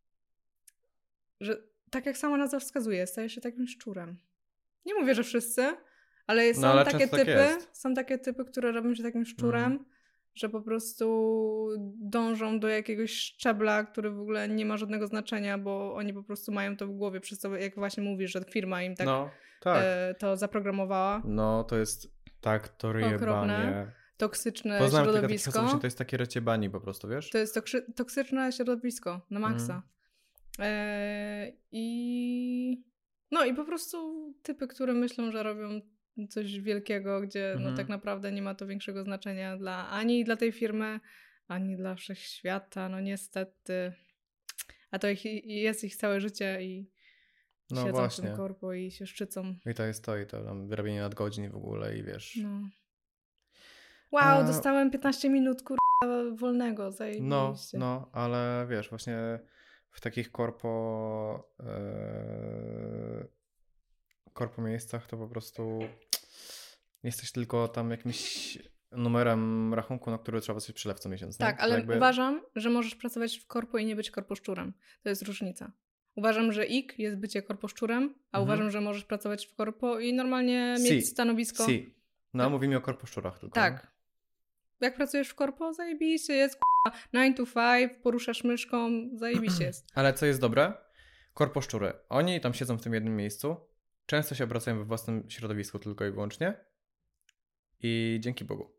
że tak jak sama nazwa wskazuje, staje się takim szczurem. Nie mówię, że wszyscy, ale są no, ale takie typy, tak są takie typy, które robią się takim szczurem, mm. że po prostu dążą do jakiegoś szczebla, który w ogóle nie ma żadnego znaczenia, bo oni po prostu mają to w głowie, przez to, jak właśnie mówisz, że firma im tak, no, tak. E, to zaprogramowała. No, to jest tak to ryjebanie. Toksyczne Poznam środowisko. Kilka takich, to jest takie reciebani po prostu, wiesz? To jest toksy- toksyczne środowisko na maksa. Mm. E, I no i po prostu typy, które myślą, że robią coś wielkiego, gdzie mm. no tak naprawdę nie ma to większego znaczenia dla ani dla tej firmy, ani dla wszechświata, no niestety. A to ich, jest ich całe życie i no siedzą właśnie. w tym korpo i się szczycą. I to jest to, i to tam wyrobienie nadgodzin w ogóle i wiesz... No. Wow, A... dostałem piętnaście minut kurwa wolnego, zajebiście. No, no, ale wiesz, właśnie w takich korpo yy, korpo miejscach to po prostu jesteś tylko tam jakimś numerem rachunku, na który trzeba coś przylew co miesiąc. Tak, nie? ale jakby... uważam, że możesz pracować w korpo i nie być korposzczurem. To jest różnica. Uważam, że ik jest bycie korposzczurem, a mhm. uważam, że możesz pracować w korpo i normalnie si. mieć stanowisko. Si. No, tak. Mówimy o korposzczurach tylko. Tak. Jak pracujesz w korpo, zajebiście jest, k***a, nine to five, poruszasz myszką, zajebiście jest. Ale co jest dobre? Korposzczury. Oni tam siedzą w tym jednym miejscu, często się obracają we własnym środowisku tylko i wyłącznie i dzięki Bogu.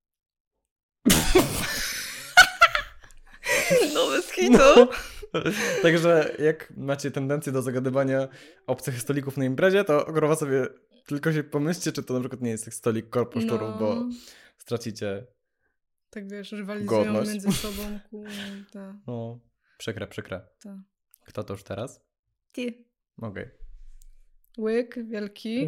No bez hitu. No. Także jak macie tendencję do zagadywania obcych stolików na imprezie, to kurwa sobie tylko się pomyślcie, czy to na przykład nie jest stolik korposzczurów, no. Bo stracicie tak wiesz, rywalizują godność. Między sobą. Ku... Ta. No, przykre, przykre. Ta. Kto to już teraz? Ty. Okej. Okay. Łyk wielki.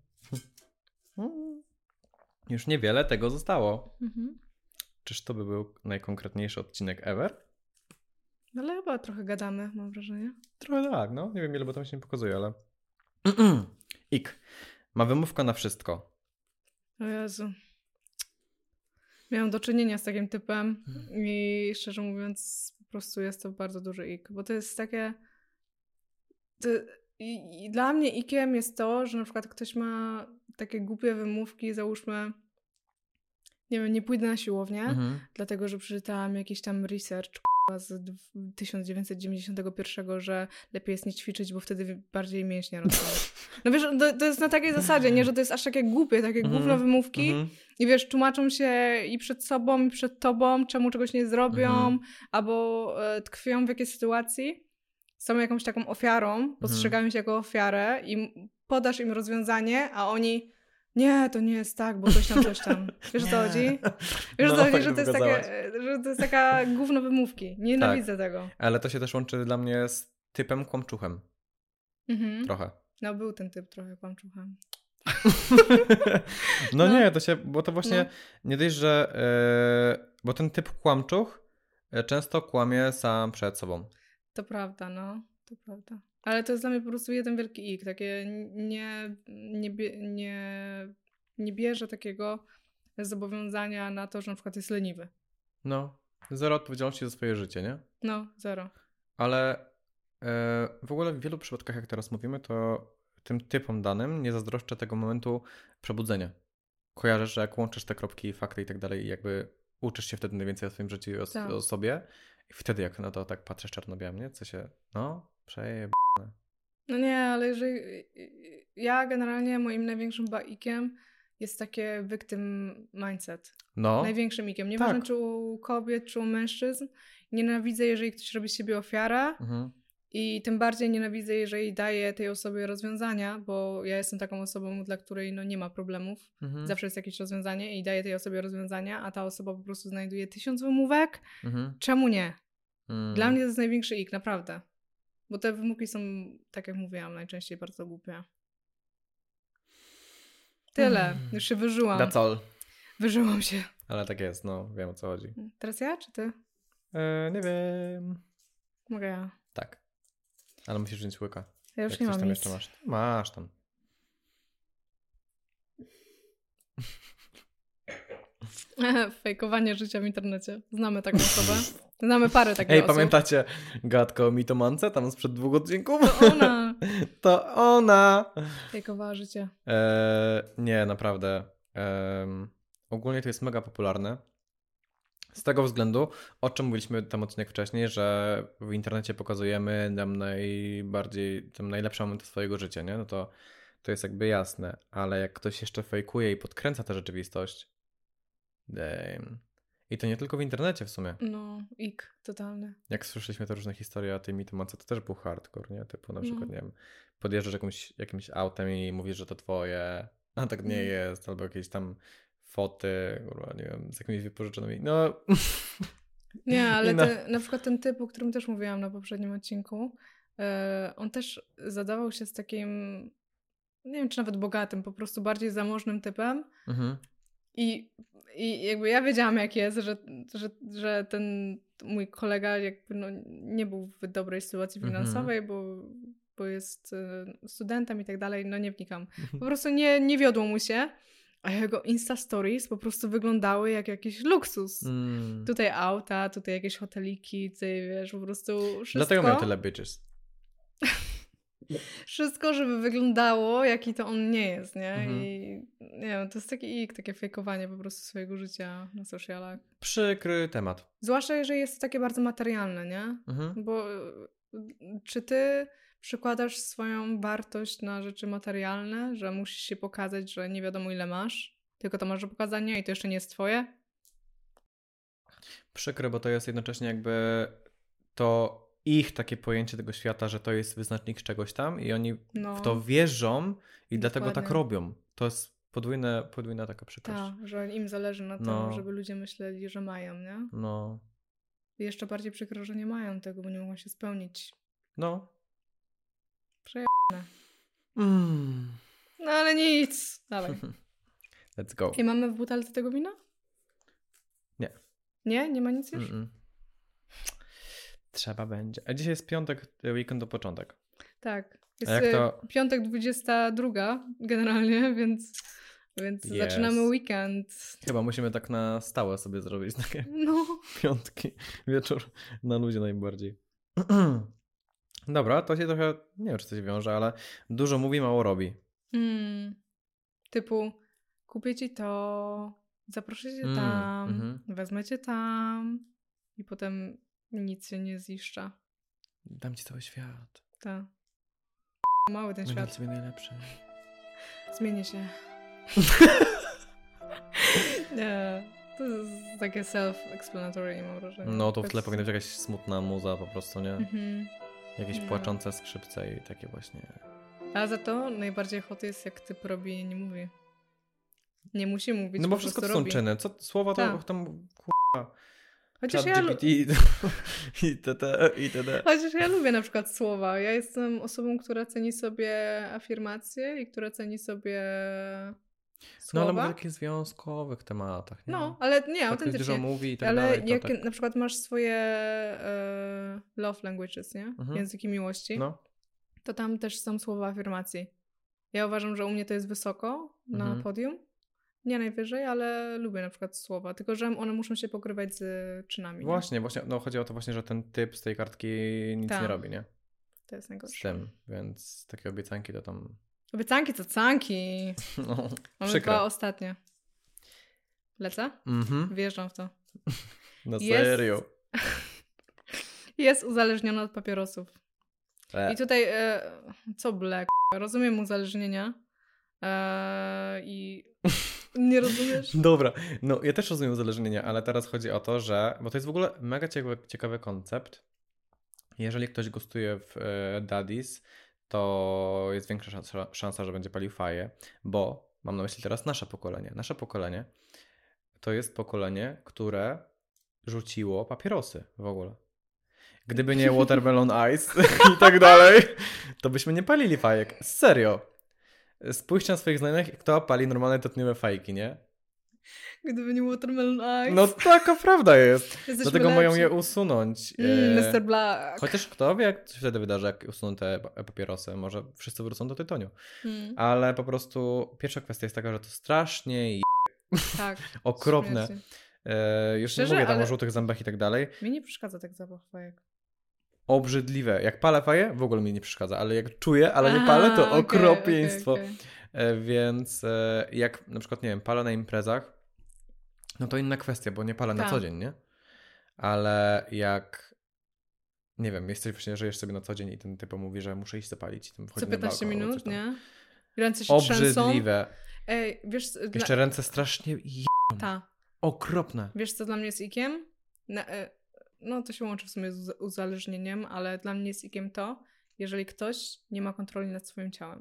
Już niewiele tego zostało. Mhm. Czyż to by był najkonkretniejszy odcinek ever? No ale chyba trochę gadamy, mam wrażenie. Trochę tak, no. Nie wiem, ile bo tam się nie pokazuje, ale... Ik. Ma wymówka na wszystko. O Jezu. Miałam do czynienia z takim typem i szczerze mówiąc po prostu jest to bardzo duży ik, bo to jest takie... To... I, I dla mnie ikiem jest to, że na przykład ktoś ma takie głupie wymówki, załóżmy, nie wiem, nie pójdę na siłownię, mhm. dlatego, że przeczytałam jakiś tam research z tysiąc dziewięćset dziewięćdziesiątego pierwszego, że lepiej jest nie ćwiczyć, bo wtedy bardziej mięśnie rosną. No wiesz, to, to jest na takiej zasadzie, nie, że to jest aż takie głupie, takie mm-hmm. gówno wymówki mm-hmm. i wiesz, tłumaczą się i przed sobą, i przed tobą, czemu czegoś nie zrobią, mm-hmm. albo e, tkwią w jakiejś sytuacji, są jakąś taką ofiarą, postrzegają mm-hmm. się jako ofiarę i podasz im rozwiązanie, a oni nie, to nie jest tak, bo coś tam, coś tam. Wiesz o co chodzi? Wiesz o co chodzi, że to, jest takie, że to jest taka gówno wymówki. Nienawidzę tak. tego. Ale to się też łączy dla mnie z typem kłamczuchem. Mhm. Trochę. No był ten typ trochę kłamczuchem. no, no nie, to się, bo to właśnie no. nie dość, że yy, bo ten typ kłamczuch często kłamie sam przed sobą. To prawda, no. To prawda. Ale to jest dla mnie po prostu jeden wielki ik. Takie nie, nie, nie, nie bierze takiego zobowiązania na to, że na przykład jest leniwy. No. Zero odpowiedzialności za swoje życie, nie? No, zero. Ale e, w ogóle w wielu przypadkach, jak teraz mówimy, to tym typom danym nie zazdroszczę tego momentu przebudzenia. Kojarzysz, że jak łączysz te kropki, fakty i tak dalej i jakby uczysz się wtedy najwięcej o swoim życiu i o, tak. o sobie i wtedy jak na to tak patrzysz czarno-białym, nie? Co się, no, przejebane. No nie, ale jeżeli... Ja generalnie moim największym ikiem jest takie victim mindset. No. Największym ikiem. Nieważne tak. czy u kobiet, czy u mężczyzn. Nienawidzę, jeżeli ktoś robi z siebie ofiarę. Mhm. I tym bardziej nienawidzę, jeżeli daje tej osobie rozwiązania, bo ja jestem taką osobą, dla której no, nie ma problemów. Mhm. Zawsze jest jakieś rozwiązanie i daję tej osobie rozwiązania, a ta osoba po prostu znajduje tysiąc wymówek. Mhm. Czemu nie? Mhm. Dla mnie to jest największy ik, naprawdę. Bo te wymówki są, tak jak mówiłam, najczęściej bardzo głupie. Tyle. Mhm. Już się wyżyłam. That's all. Wyżyłam się. Ale tak jest, no. Wiem, o co chodzi. Teraz ja, czy ty? E, nie wiem. Mogę ja. Tak. Ale musisz wziąć łyka. Ja już jak nie mam tam nic. Jeszcze masz. Masz tam. Fejkowanie życia w internecie. Znamy taką osobę. Znamy parę takich Ej, osób. pamiętacie gadkę o mitomance tam sprzed dwóch odcinków? To ona. To ona. Fejkowała życie. Eee, nie, naprawdę. Eee, ogólnie to jest mega popularne. Z tego względu, o czym mówiliśmy tam odcinek wcześniej, że w internecie pokazujemy nam najbardziej, tam najlepsze momenty swojego życia, nie? No to, to jest jakby jasne. Ale jak ktoś jeszcze fejkuje i podkręca tę rzeczywistość, damn. I to nie tylko w internecie w sumie. No, ik, totalny. Jak słyszeliśmy te różne historie o tej mitomance, to też był hardcore, nie? Typu na przykład, no. nie wiem, podjeżdżasz jakimś, jakimś autem i mówisz, że to twoje, a tak nie mm. jest, albo jakieś tam foty, kurwa, nie wiem, z jakimiś wypożyczonymi, no... Nie, ale no. te, na przykład ten typ, o którym też mówiłam na poprzednim odcinku, yy, on też zadawał się z takim, nie wiem, czy nawet bogatym, po prostu bardziej zamożnym typem. Mhm. I, I jakby ja wiedziałam, jak jest, że, że, że ten mój kolega jakby no, nie był w dobrej sytuacji finansowej, mhm. bo, bo jest studentem i tak dalej, no nie wnikam. Po prostu nie, nie wiodło mu się, a jego Insta Stories po prostu wyglądały jak jakiś luksus. Mm. Tutaj auta, tutaj jakieś hoteliki, tutaj wiesz, po prostu wszystko. Dlatego miał tyle bitches. wszystko, żeby wyglądało, jaki to on nie jest, nie? Mhm. I nie wiem, to jest taki ik, takie fejkowanie po prostu swojego życia na socialach. Przykry temat. Zwłaszcza jeżeli jest to takie bardzo materialne, nie? Mhm. Bo y, czy ty przykładasz swoją wartość na rzeczy materialne, że musisz się pokazać, że nie wiadomo ile masz, tylko to masz do pokazania i to jeszcze nie jest twoje? Przykre, bo to jest jednocześnie jakby to ich takie pojęcie tego świata, że to jest wyznacznik czegoś tam i oni No. w to wierzą i Dokładnie. dlatego tak robią. To jest podwójne, podwójna taka przykrość. Tak, że im zależy na tym, No. żeby ludzie myśleli, że mają, nie? No. I jeszcze bardziej przykro, że nie mają tego, bo nie mogą się spełnić. No. Przejebane. Mm. No ale nic. Dawaj. Let's go. I mamy w butelce tego wina? Nie. Nie? Nie ma nic już? Mm-mm. Trzeba będzie. A dzisiaj jest piątek, weekend do początek. Tak. Jest A jak to... piątek dwudziesta druga generalnie, więc, więc Yes. zaczynamy weekend. Chyba musimy tak na stałe sobie zrobić takie No. piątki, wieczór na luzie najbardziej. Dobra, to się trochę, nie wiem czy to się wiąże, ale dużo mówi, mało robi. Mm. Typu kupię ci to, zaproszę cię Mm, tam, mhm. wezmę cię tam i potem nic się nie ziszcza. Dam ci cały świat. Tak. Mały ten Będę świat. dla ciebie najlepszy. Zmienię się. Nie. To jest takie self-explanatory, mam wrażenie. No to w Tak tle jest- powinna być jakaś smutna muza po prostu, nie? Mhm. Jakieś No. płaczące skrzypce i takie właśnie... A za to najbardziej ochoty jest, jak typ robi i nie mówi. Nie musi mówić, No bo po wszystko to prostu są robi. czyny. Co, słowa to Tak. tam k***a. Chociaż Chat ja, lu- G P T itd. itd. chociaż ja lubię na przykład słowa. Ja jestem osobą, która ceni sobie afirmacje i która ceni sobie No słowa. ale mówię o takich związkowych tematach, nie? No, ale nie, Jak ktoś dużo autentycznie. mówi i tak Ale dalej. to jak tak. na przykład masz swoje e, love languages, nie? Mhm. Języki miłości, No. to tam też są słowa afirmacji. Ja uważam, że u mnie to jest wysoko na Mhm. podium. Nie najwyżej, ale lubię na przykład słowa. Tylko, że one muszą się pokrywać z czynami. Nie? Właśnie, właśnie, no chodzi o to właśnie, że ten typ z tej kartki nic Tak. nie robi, nie? To jest Z najgorsze. tym, więc takie obiecanki to tam... Obiecanki to canki. No, Mamy przykre. dwa ostatnie. Lecę? Mhm. Wjeżdżam w to. Na Jest- serio. Jest uzależniona od papierosów. E. I tutaj, e, co ble, k***a, rozumiem uzależnienia e, i nie rozumiesz? Dobra, no ja też rozumiem uzależnienia, ale teraz chodzi o to, że, bo to jest w ogóle mega ciekawy, ciekawy koncept. Jeżeli ktoś gustuje w e, Daddies, to jest większa szansa, szansa, że będzie palił faję, bo mam na myśli teraz nasze pokolenie. Nasze pokolenie to jest pokolenie, które rzuciło papierosy w ogóle. Gdyby nie Watermelon Ice i tak dalej, to byśmy nie palili fajek. Serio. Spójrzcie na swoich znajomych, kto pali normalne tytoniowe fajki, nie? Gdyby nie Watermelon Ice. No taka prawda jest. Jesteśmy Dlatego mają lepsi. je usunąć. Mm, E, mister Black. Chociaż kto wie, jak co się wtedy wydarzy, jak usuną te pa- papierosy. Może wszyscy wrócą do tytoniu. Mm, Ale po prostu pierwsza kwestia jest taka, że to strasznie i tak. okropne. śmierci. E, już Szczerze, nie mówię tam ale- o żółtych zębach i tak dalej. Mi nie przeszkadza tak zapach fajek. Obrzydliwe. Jak palę faję, w ogóle mi nie przeszkadza, ale jak czuję, ale nie Aha, palę, to okej, okropieństwo. okej, okej. E, Więc e, jak na przykład, nie wiem, palę na imprezach, no to inna kwestia, bo nie palę na Tak. co dzień, nie? Ale jak, nie wiem, jesteś właśnie, żyjesz sobie na co dzień i ten typ mówi, że muszę iść zapalić i tym wchodzi Co na piętnaście balkon albo minut, coś tam. nie? Ręce się trzęsą. Obrzydliwe. Ej, wiesz, dla... Jeszcze ręce strasznie je... Ta. okropne. Wiesz, co dla mnie jest ikiem? Na, e, no, to się łączy w sumie z uz- uzależnieniem, ale dla mnie jest ikiem to, jeżeli ktoś nie ma kontroli nad swoim ciałem.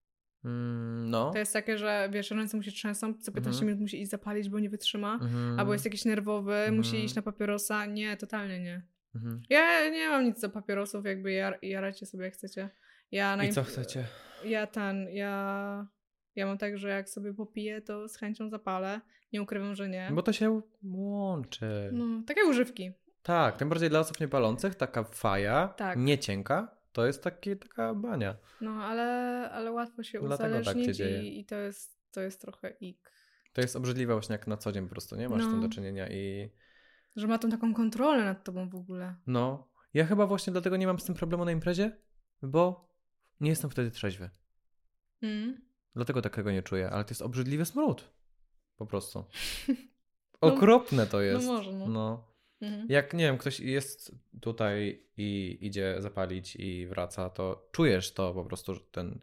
Mm, no. To jest takie, że wiesz, ręce mu się trzęsą, co piętnaście Mhm. minut musi iść zapalić, bo nie wytrzyma, Mhm. albo jest jakiś nerwowy, musi Mhm. iść na papierosa. Nie, totalnie nie. Mhm. Ja nie mam nic do papierosów, jakby jar, jarajcie sobie jak chcecie. Ja na I co imp- chcecie? Ja ten, ja... Ja mam tak, że jak sobie popiję, to z chęcią zapalę. Nie ukrywam, że nie. Bo to się łączy. No, takie używki. Tak, tym bardziej dla osób niepalących taka faja, Tak. nie cienka, to jest taki, taka bania. No, ale, ale łatwo się Dlatego tak się uzależnić dzieje. i, i to jest, to jest trochę ik. To jest obrzydliwe właśnie jak na co dzień po prostu, nie? Masz z tym No. do czynienia i Że ma tą taką kontrolę nad tobą w ogóle. no. Ja chyba właśnie dlatego nie mam z tym problemu na imprezie, bo nie jestem wtedy trzeźwy. Mm. Dlatego takiego nie czuję, ale to jest obrzydliwy smród. Po prostu. Okropne to jest. No może, no. no. Mhm. Jak, nie wiem, ktoś jest tutaj i idzie zapalić i wraca, to czujesz to po prostu, że ten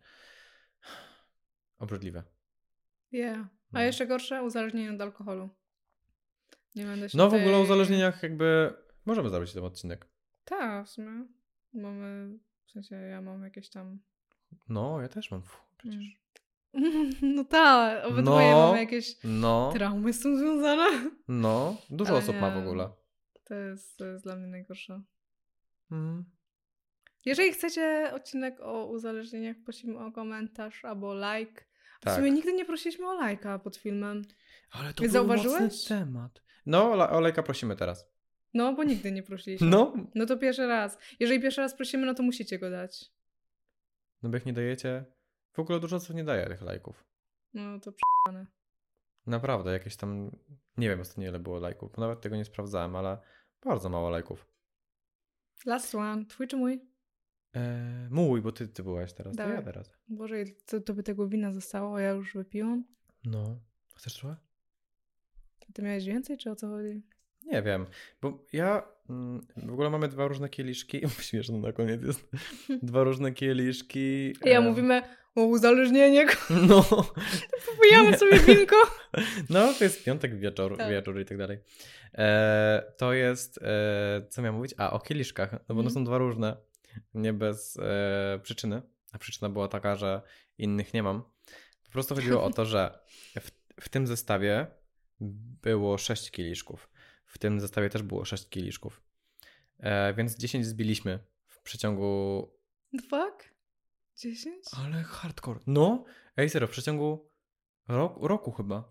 obrzydliwe. Yeah. A no. jeszcze gorsze uzależnienie od alkoholu. Nie będę się No w tej... ogóle o uzależnieniach jakby możemy zrobić ten odcinek. Tak, w sumie. Mamy, w sensie ja mam jakieś tam... No, ja też mam, Fuh, przecież. No tak, obydwoje no, mamy jakieś no. traumy z tym związane. No, dużo Ale osób nie. ma w ogóle. To jest, to jest dla mnie najgorsze. Mm. Jeżeli chcecie odcinek o uzależnieniach, prosimy o komentarz albo like. Tak. W sumie nigdy nie prosiliśmy o lajka pod filmem. Ale to był mocny temat. No, o lajka prosimy teraz. No, bo nigdy nie prosiliśmy. No. No to pierwszy raz. Jeżeli pierwszy raz prosimy, no to musicie go dać. No bo jak nie dajecie... W ogóle dużo osób nie daje tych lajków. No to p***ane. Naprawdę, jakieś tam... Nie wiem ostatnio ile było lajków, bo nawet tego nie sprawdzałem, ale bardzo mało lajków. Last one. Twój czy mój? Eee, mój, bo ty, ty byłaś teraz, Dawaj. to ja teraz. Boże, to, to by tego wina zostało, a ja już wypiłam. No. Chcesz trochę? Ty miałeś więcej, czy o co chodzi? Nie wiem, bo ja mm, w ogóle mamy dwa różne kieliszki. Śmieszne na koniec jest. Dwa różne kieliszki. Ja e... mówimy o uzależnieniach. No. Popijamy sobie winko. No, to jest piątek wieczór, tak. wieczór i tak dalej. E, to jest, e, co miałem mówić? A, o kieliszkach, no bo mm. one są dwa różne. Nie bez e, przyczyny. A przyczyna była taka, że innych nie mam. Po prostu chodziło o to, że w, w tym zestawie było sześć kieliszków. W tym zestawie też było sześć kieliszków. E, więc dziesięć zbiliśmy w przeciągu... Fuck? dziesięć? Ale hardcore. No, ej serio, w przeciągu roku, roku chyba.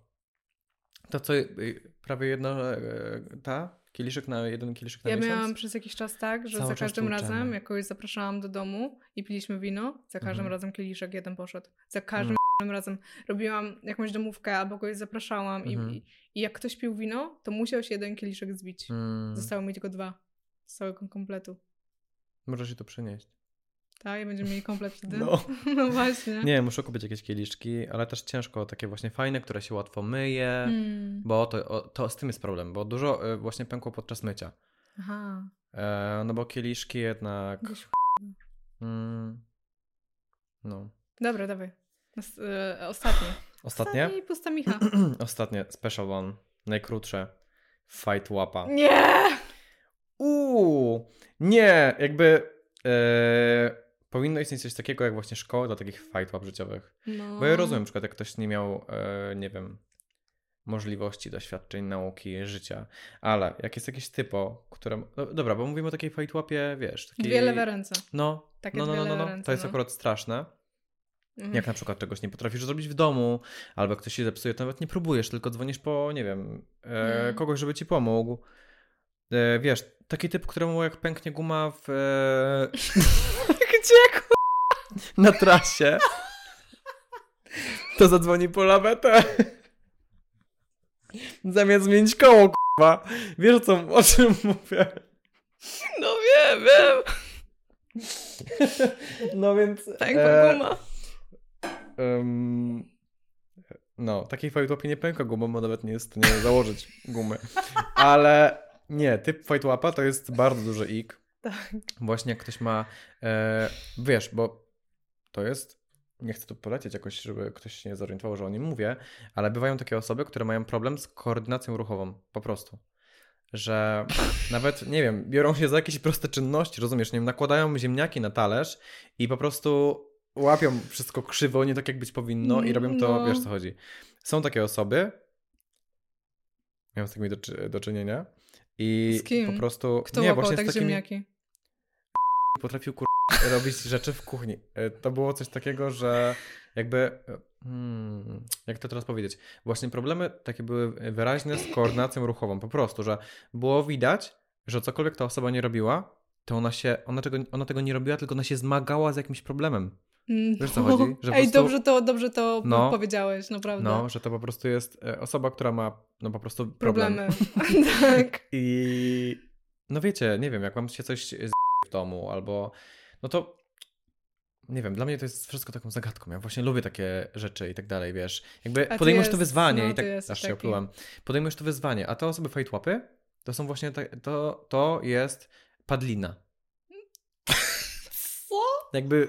To co, prawie jedna ta? Kieliszek na jeden kieliszek na ja miesiąc? Ja miałam przez jakiś czas tak, że Cały za każdym razem, jak kogoś zapraszałam do domu i piliśmy wino, za każdym mhm. razem kieliszek jeden poszedł. Za każdym mhm. razem robiłam jakąś domówkę albo kogoś zapraszałam mhm. i, i jak ktoś pił wino, to musiał się jeden kieliszek zbić. Mhm. Zostało mi tylko dwa z całego kompletu. Możesz się to przenieść. Tak, i będziemy mieli komplet wtedy. No. no właśnie. Nie, muszę kupić jakieś kieliszki, ale też ciężko, takie właśnie fajne, które się łatwo myje, mm. bo to, o, to z tym jest problem, bo dużo y, właśnie pękło podczas mycia. Aha. E, no bo kieliszki jednak... Mm, no. Dobra, dawaj. Nas, y, ostatnie. Ostatnie? Ostatnie i pusta Micha. Ostatnie, special one. Najkrótsze. Fight łapa. Nie! Uuu, nie, jakby... Yy, powinno istnieć coś takiego jak właśnie szkoła dla takich fight łap życiowych. No. Bo ja rozumiem na przykład, jak ktoś nie miał, yy, nie wiem, możliwości, doświadczeń, nauki, życia, ale jak jest jakieś typo, które... No, dobra, bo mówimy o takiej fight łapie, wiesz... Takiej... Dwie lewe ręce. No, Takie no, no, no, no, no. Ręce, to jest no. akurat straszne. Mhm. Jak na przykład czegoś nie potrafisz zrobić w domu, albo ktoś się zepsuje, to nawet nie próbujesz, tylko dzwonisz po, nie wiem, e, mhm. kogoś, żeby ci pomógł. E, wiesz, taki typ, któremu jak pęknie guma w... E... Gdzie, ku... Na trasie. To zadzwoni po lawetę. Zamiast zmienić koło, k***a. Wiesz, co, o czym mówię? No wiem, wiem. No więc... Pękła e... guma. Um... No, takiej fajtłapie nie pęka guma, bo nawet nie jest w stanie założyć gumy. Ale nie, typ fajtłapa to jest bardzo duży ik. Tak. Właśnie jak ktoś ma, e, wiesz, bo to jest, nie chcę tu polecieć jakoś, żeby ktoś się nie zorientował, że o nim mówię, ale bywają takie osoby, które mają problem z koordynacją ruchową, po prostu. Że nawet, nie wiem, biorą się za jakieś proste czynności, rozumiesz, nie wiem, nakładają ziemniaki na talerz i po prostu łapią wszystko krzywo, nie tak jak być powinno i robią to, no. Wiesz co chodzi. Są takie osoby, miałem z takimi do, do czynienia i z kim? Po prostu... Kto nie, łapał właśnie tak z takimi... ziemniaki? Potrafił kur... robić rzeczy w kuchni. To było coś takiego, że jakby... Hmm, jak to teraz powiedzieć? Właśnie problemy takie były wyraźne z koordynacją ruchową. Po prostu, że było widać, że cokolwiek ta osoba nie robiła, to ona się... Ona tego, ona tego nie robiła, tylko ona się zmagała z jakimś problemem. Wiesz, co chodzi? Że Ej, prostu... dobrze to, dobrze to no, powiedziałeś, naprawdę. No, że to po prostu jest osoba, która ma no po prostu problem. Problemy. Tak. I no wiecie, nie wiem, jak mam się coś z w domu albo no to nie wiem, dla mnie to jest wszystko taką zagadką. Ja właśnie lubię takie rzeczy i tak dalej, wiesz. Jakby podejmujesz to wyzwanie no, i tak, aż się oplułam. Podejmujesz to wyzwanie, a te osoby fajtłapy to są właśnie, ta, to, to jest padlina. Co? Jakby...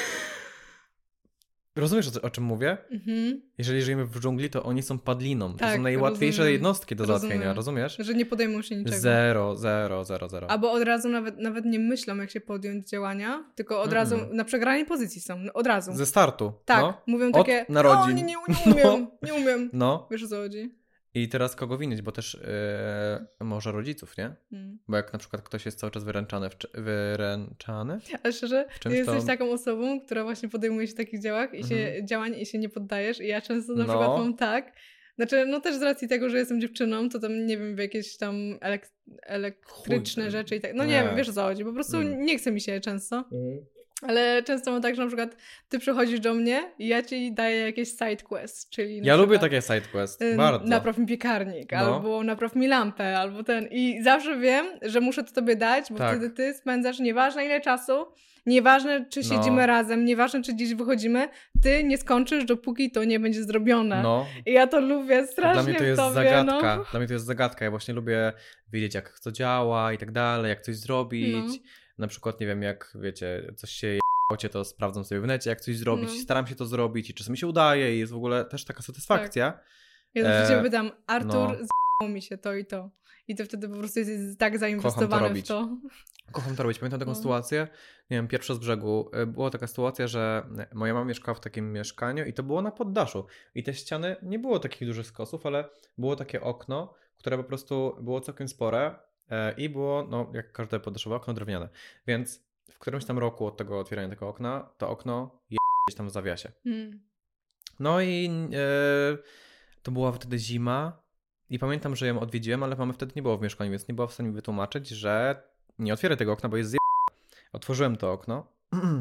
Rozumiesz, o, o czym mówię? Mhm. Jeżeli żyjemy w dżungli, to oni są padliną. Tak, to są najłatwiejsze rozumiem. jednostki do rozumiem. załatwienia, rozumiesz? Że nie podejmą się niczego. Zero, zero, zero, zero. Albo od razu nawet, nawet nie myślą, jak się podjąć działania, tylko od mm. razu na przegranej pozycji są. Od razu. Ze startu. Tak, no. mówią takie, od narodzin. o nie, nie, nie umiem, no. nie umiem. No. Wiesz, o co chodzi? I teraz kogo winić, bo też yy, może rodziców, nie? Hmm. Bo jak na przykład ktoś jest cały czas wyręczany, w, wyręczany? Ale szczerze, ty jesteś to... taką osobą, która właśnie podejmuje się takich działach i się, mhm. działań i się nie poddajesz i ja często na no. przykład mam tak, znaczy no też z racji tego, że jestem dziewczyną, to tam nie wiem, w jakieś tam elek- elektryczne Chuj. rzeczy i tak, no nie, nie wiem, wiesz o co chodzi, po prostu hmm. nie chce mi się często. Mhm. Ale często mam tak, że na przykład ty przychodzisz do mnie i ja ci daję jakieś side quest, czyli na Ja przykład, lubię takie side quest, bardzo. Napraw mi piekarnik, no. albo napraw mi lampę, albo ten. I zawsze wiem, że muszę to tobie dać, bo tak. wtedy ty spędzasz nieważne ile czasu, nieważne czy siedzimy no. razem, nieważne czy gdzieś wychodzimy, ty nie skończysz, dopóki to nie będzie zrobione. No. I ja to lubię strasznie. Dla mnie to jest tobie, zagadka. No. Dla mnie to jest zagadka. Ja właśnie lubię wiedzieć, jak to działa i tak dalej, jak coś zrobić. No. Na przykład, nie wiem, jak wiecie, coś się je, to sprawdzam sobie w necie, jak coś zrobić, no. staram się to zrobić i czasem mi się udaje i jest w ogóle też taka satysfakcja. Tak. Ja zawsze e, cię pytam, Artur, no. z***ło mi się to i to. I ty wtedy po prostu jesteś tak zainwestowany to w to. Kocham to robić. Pamiętam taką no. sytuację, nie wiem, pierwsza z brzegu, była taka sytuacja, że moja mama mieszkała w takim mieszkaniu i to było na poddaszu. I te ściany, nie było takich dużych skosów, ale było takie okno, które po prostu było całkiem spore i było, no jak każde poddaszowe okno, drewniane. Więc w którymś tam roku od tego otwierania tego okna, to okno je gdzieś tam w zawiasie. Hmm. No i e, to była wtedy zima i pamiętam, że ją odwiedziłem, ale mamy wtedy nie było w mieszkaniu, więc nie była w stanie mi wytłumaczyć, że nie otwieraj tego okna, bo jest zje... Otworzyłem to okno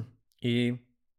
i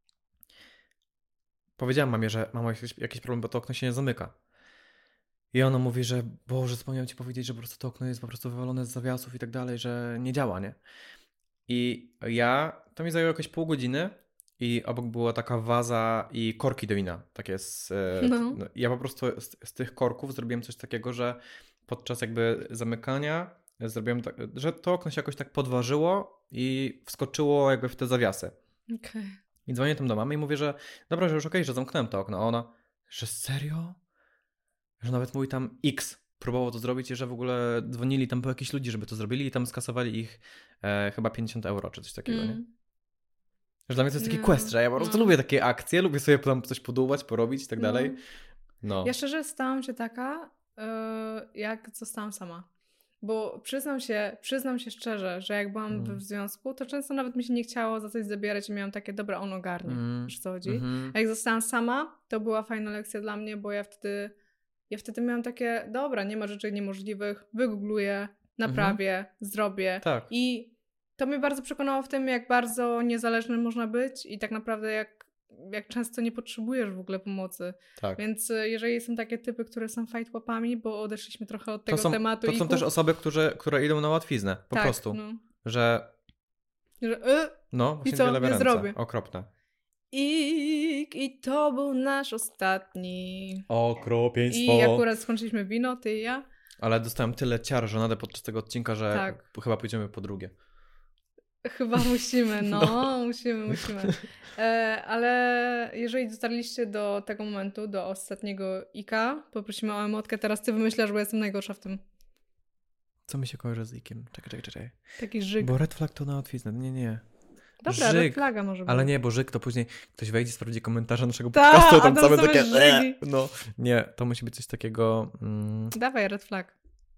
powiedziałem mamie, że mamo, jakiś, jakiś problem, bo to okno się nie zamyka. I ona mówi, że Boże, zapomniałem ci powiedzieć, że po prostu to okno jest po prostu wywalone z zawiasów i tak dalej, że nie działa, nie? I ja, to mi zajęło jakieś pół godziny i obok była taka waza i korki do wina. Takie z, no. Ja po prostu z, z tych korków zrobiłem coś takiego, że podczas jakby zamykania zrobiłem tak, że to okno się jakoś tak podważyło i wskoczyło jakby w te zawiasy. Okay. I dzwonię tam do mamy i mówię, że dobra, że już okej, okay, że zamknąłem to okno. A ona, że serio? Że nawet mój tam X próbował to zrobić i że w ogóle dzwonili tam po jakichś ludzi, żeby to zrobili i tam skasowali ich e, chyba pięćdziesiąt euro czy coś takiego, mm. nie? Że dla mnie to jest taki no, quest, że ja po prostu no. lubię takie akcje, lubię sobie tam coś podłubać, porobić i tak no. dalej. No. Ja szczerze stałam się taka, yy, jak zostałam sama. Bo przyznam się, przyznam się szczerze, że jak byłam mm. w związku, to często nawet mi się nie chciało za coś zabierać i miałam takie, dobra, on ogarnie, mm. wiesz co chodzi. Mm-hmm. A jak zostałam sama, to była fajna lekcja dla mnie, bo ja wtedy Ja wtedy miałam takie, dobra, nie ma rzeczy niemożliwych, wygoogluję, naprawię, mhm. zrobię. Tak. I to mnie bardzo przekonało w tym, jak bardzo niezależnym można być i tak naprawdę jak, jak często nie potrzebujesz w ogóle pomocy. Tak. Więc jeżeli są takie typy, które są fajtłapami, bo odeszliśmy trochę od tego to są, tematu. To i są kup... też osoby, które, które idą na łatwiznę, po tak, prostu. No. Że... że y, no, właśnie i co, wiele nie zrobię. Okropne. I, I to był nasz ostatni. Okropieństwo. I akurat skończyliśmy wino, ty i ja. Ale dostałem tyle ciar żonadę podczas tego odcinka, że tak. chyba pójdziemy po drugie. Chyba musimy, no, no. musimy, musimy. E, ale jeżeli dotarliście do tego momentu, do ostatniego Ika, poprosimy o emotkę. Teraz ty wymyślasz, bo jestem najgorsza w tym. Co mi się kojarzy z Ikiem? Czekaj, czekaj, czekaj. Taki żyk. Bo red flag to na łatwiznę. Nie, nie. Dobra, żyk. red flaga może być. Ale nie, bo żyk to później ktoś wejdzie, sprawdzi komentarze naszego Ta, podcastu, tam same same takie żygi. No, nie, to musi być coś takiego... Mm... Dawaj red flag.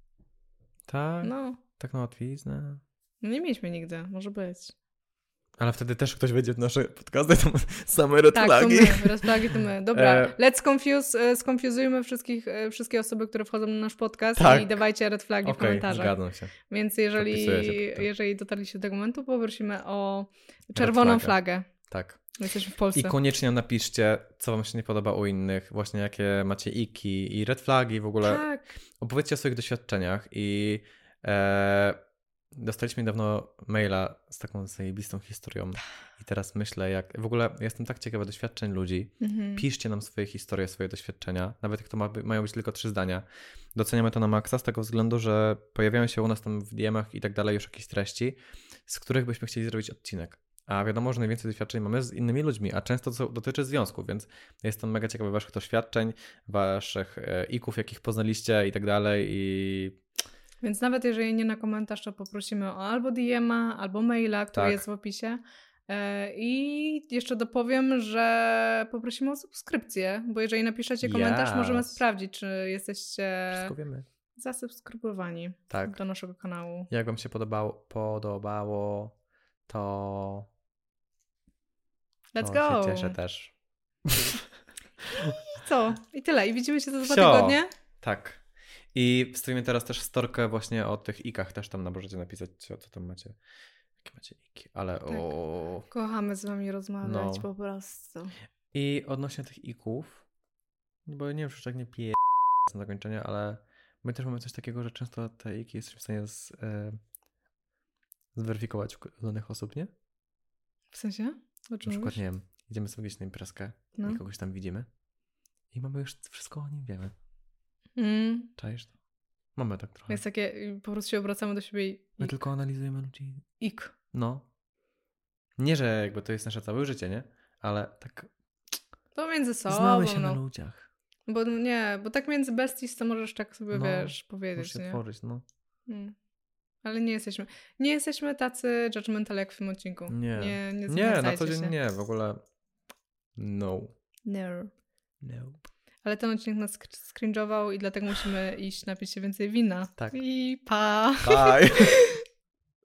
Tak? No. Tak na łatwiznę. No nie mieliśmy nigdy, może być. Ale wtedy też ktoś wejdzie w nasze podcasty, to same red tak, flagi. Tak, to my, red flagi to my. Dobra, e... let's confuse, skonfuzujmy wszystkich, wszystkie osoby, które wchodzą na nasz podcast tak. i dawajcie red flagi okay, w komentarzach. Zgadzam się. Więc jeżeli, jeżeli dotarliście do tego momentu, poprosimy o czerwoną flagę. Tak. Jesteśmy w Polsce. I koniecznie napiszcie, co wam się nie podoba u innych, właśnie jakie macie iki i red flagi w ogóle. Tak. Opowiedzcie o swoich doświadczeniach i e, dostaliśmy niedawno maila z taką zajebistą historią i teraz myślę, jak... W ogóle jestem tak ciekawa doświadczeń ludzi. Mhm. Piszcie nam swoje historie, swoje doświadczenia, nawet jak to ma, mają być tylko trzy zdania. Doceniamy to na maksa z tego względu, że pojawiają się u nas tam w D M-ach i tak dalej już jakieś treści, z których byśmy chcieli zrobić odcinek. A wiadomo, że najwięcej doświadczeń mamy z innymi ludźmi, a często to dotyczy związków, więc jestem mega ciekawy waszych doświadczeń, waszych ików, jakich poznaliście i tak dalej i... Więc nawet jeżeli nie na komentarz, to poprosimy o albo D M-a, albo maila, który tak. jest w opisie. I jeszcze dopowiem, że poprosimy o subskrypcję, bo jeżeli napiszecie komentarz, yes. możemy sprawdzić, czy jesteście Wszystko wiemy. zasubskrybowani tak. do naszego kanału. Jak wam się podobało, podobało to... Let's to go! się cieszę też. Co? I tyle. I widzimy się za dwa tygodnie? Tak. I wstawimy teraz też storkę właśnie o tych ikach, też tam możecie napisać, co, co tam macie, jakie macie iki, ale tak. o... Kochamy z wami rozmawiać no. po prostu. I odnośnie tych ików, bo nie wiem, czy tak nie piję na zakończenie, ale my też mamy coś takiego, że często te iki jesteśmy w stanie z, e, zweryfikować u danych osób, nie? W sensie? O czym na przykład, nie wiem, idziemy sobie gdzieś na imprezkę no. i kogoś tam widzimy i mamy już wszystko o nim wiemy. Mm. Czaisz to? Mamy tak trochę. Jest takie, po prostu się obracamy do siebie i... My tylko analizujemy ludzi. Ik. No. Nie, że jakby to jest nasze całe życie, nie? Ale tak... To między sobą. Znamy się no. na ludziach. Bo nie, bo tak między besties to możesz tak sobie, no, wiesz, powiedzieć, możesz się nie? tworzyć, no. Hmm. Ale nie jesteśmy, nie jesteśmy tacy judgmental jak w tym odcinku. Nie. Nie, nie, nie na co dzień nie, w ogóle no. No. No. Ale ten odcinek nas skringował i dlatego musimy iść napić się więcej wina. Tak. I pa! Bye!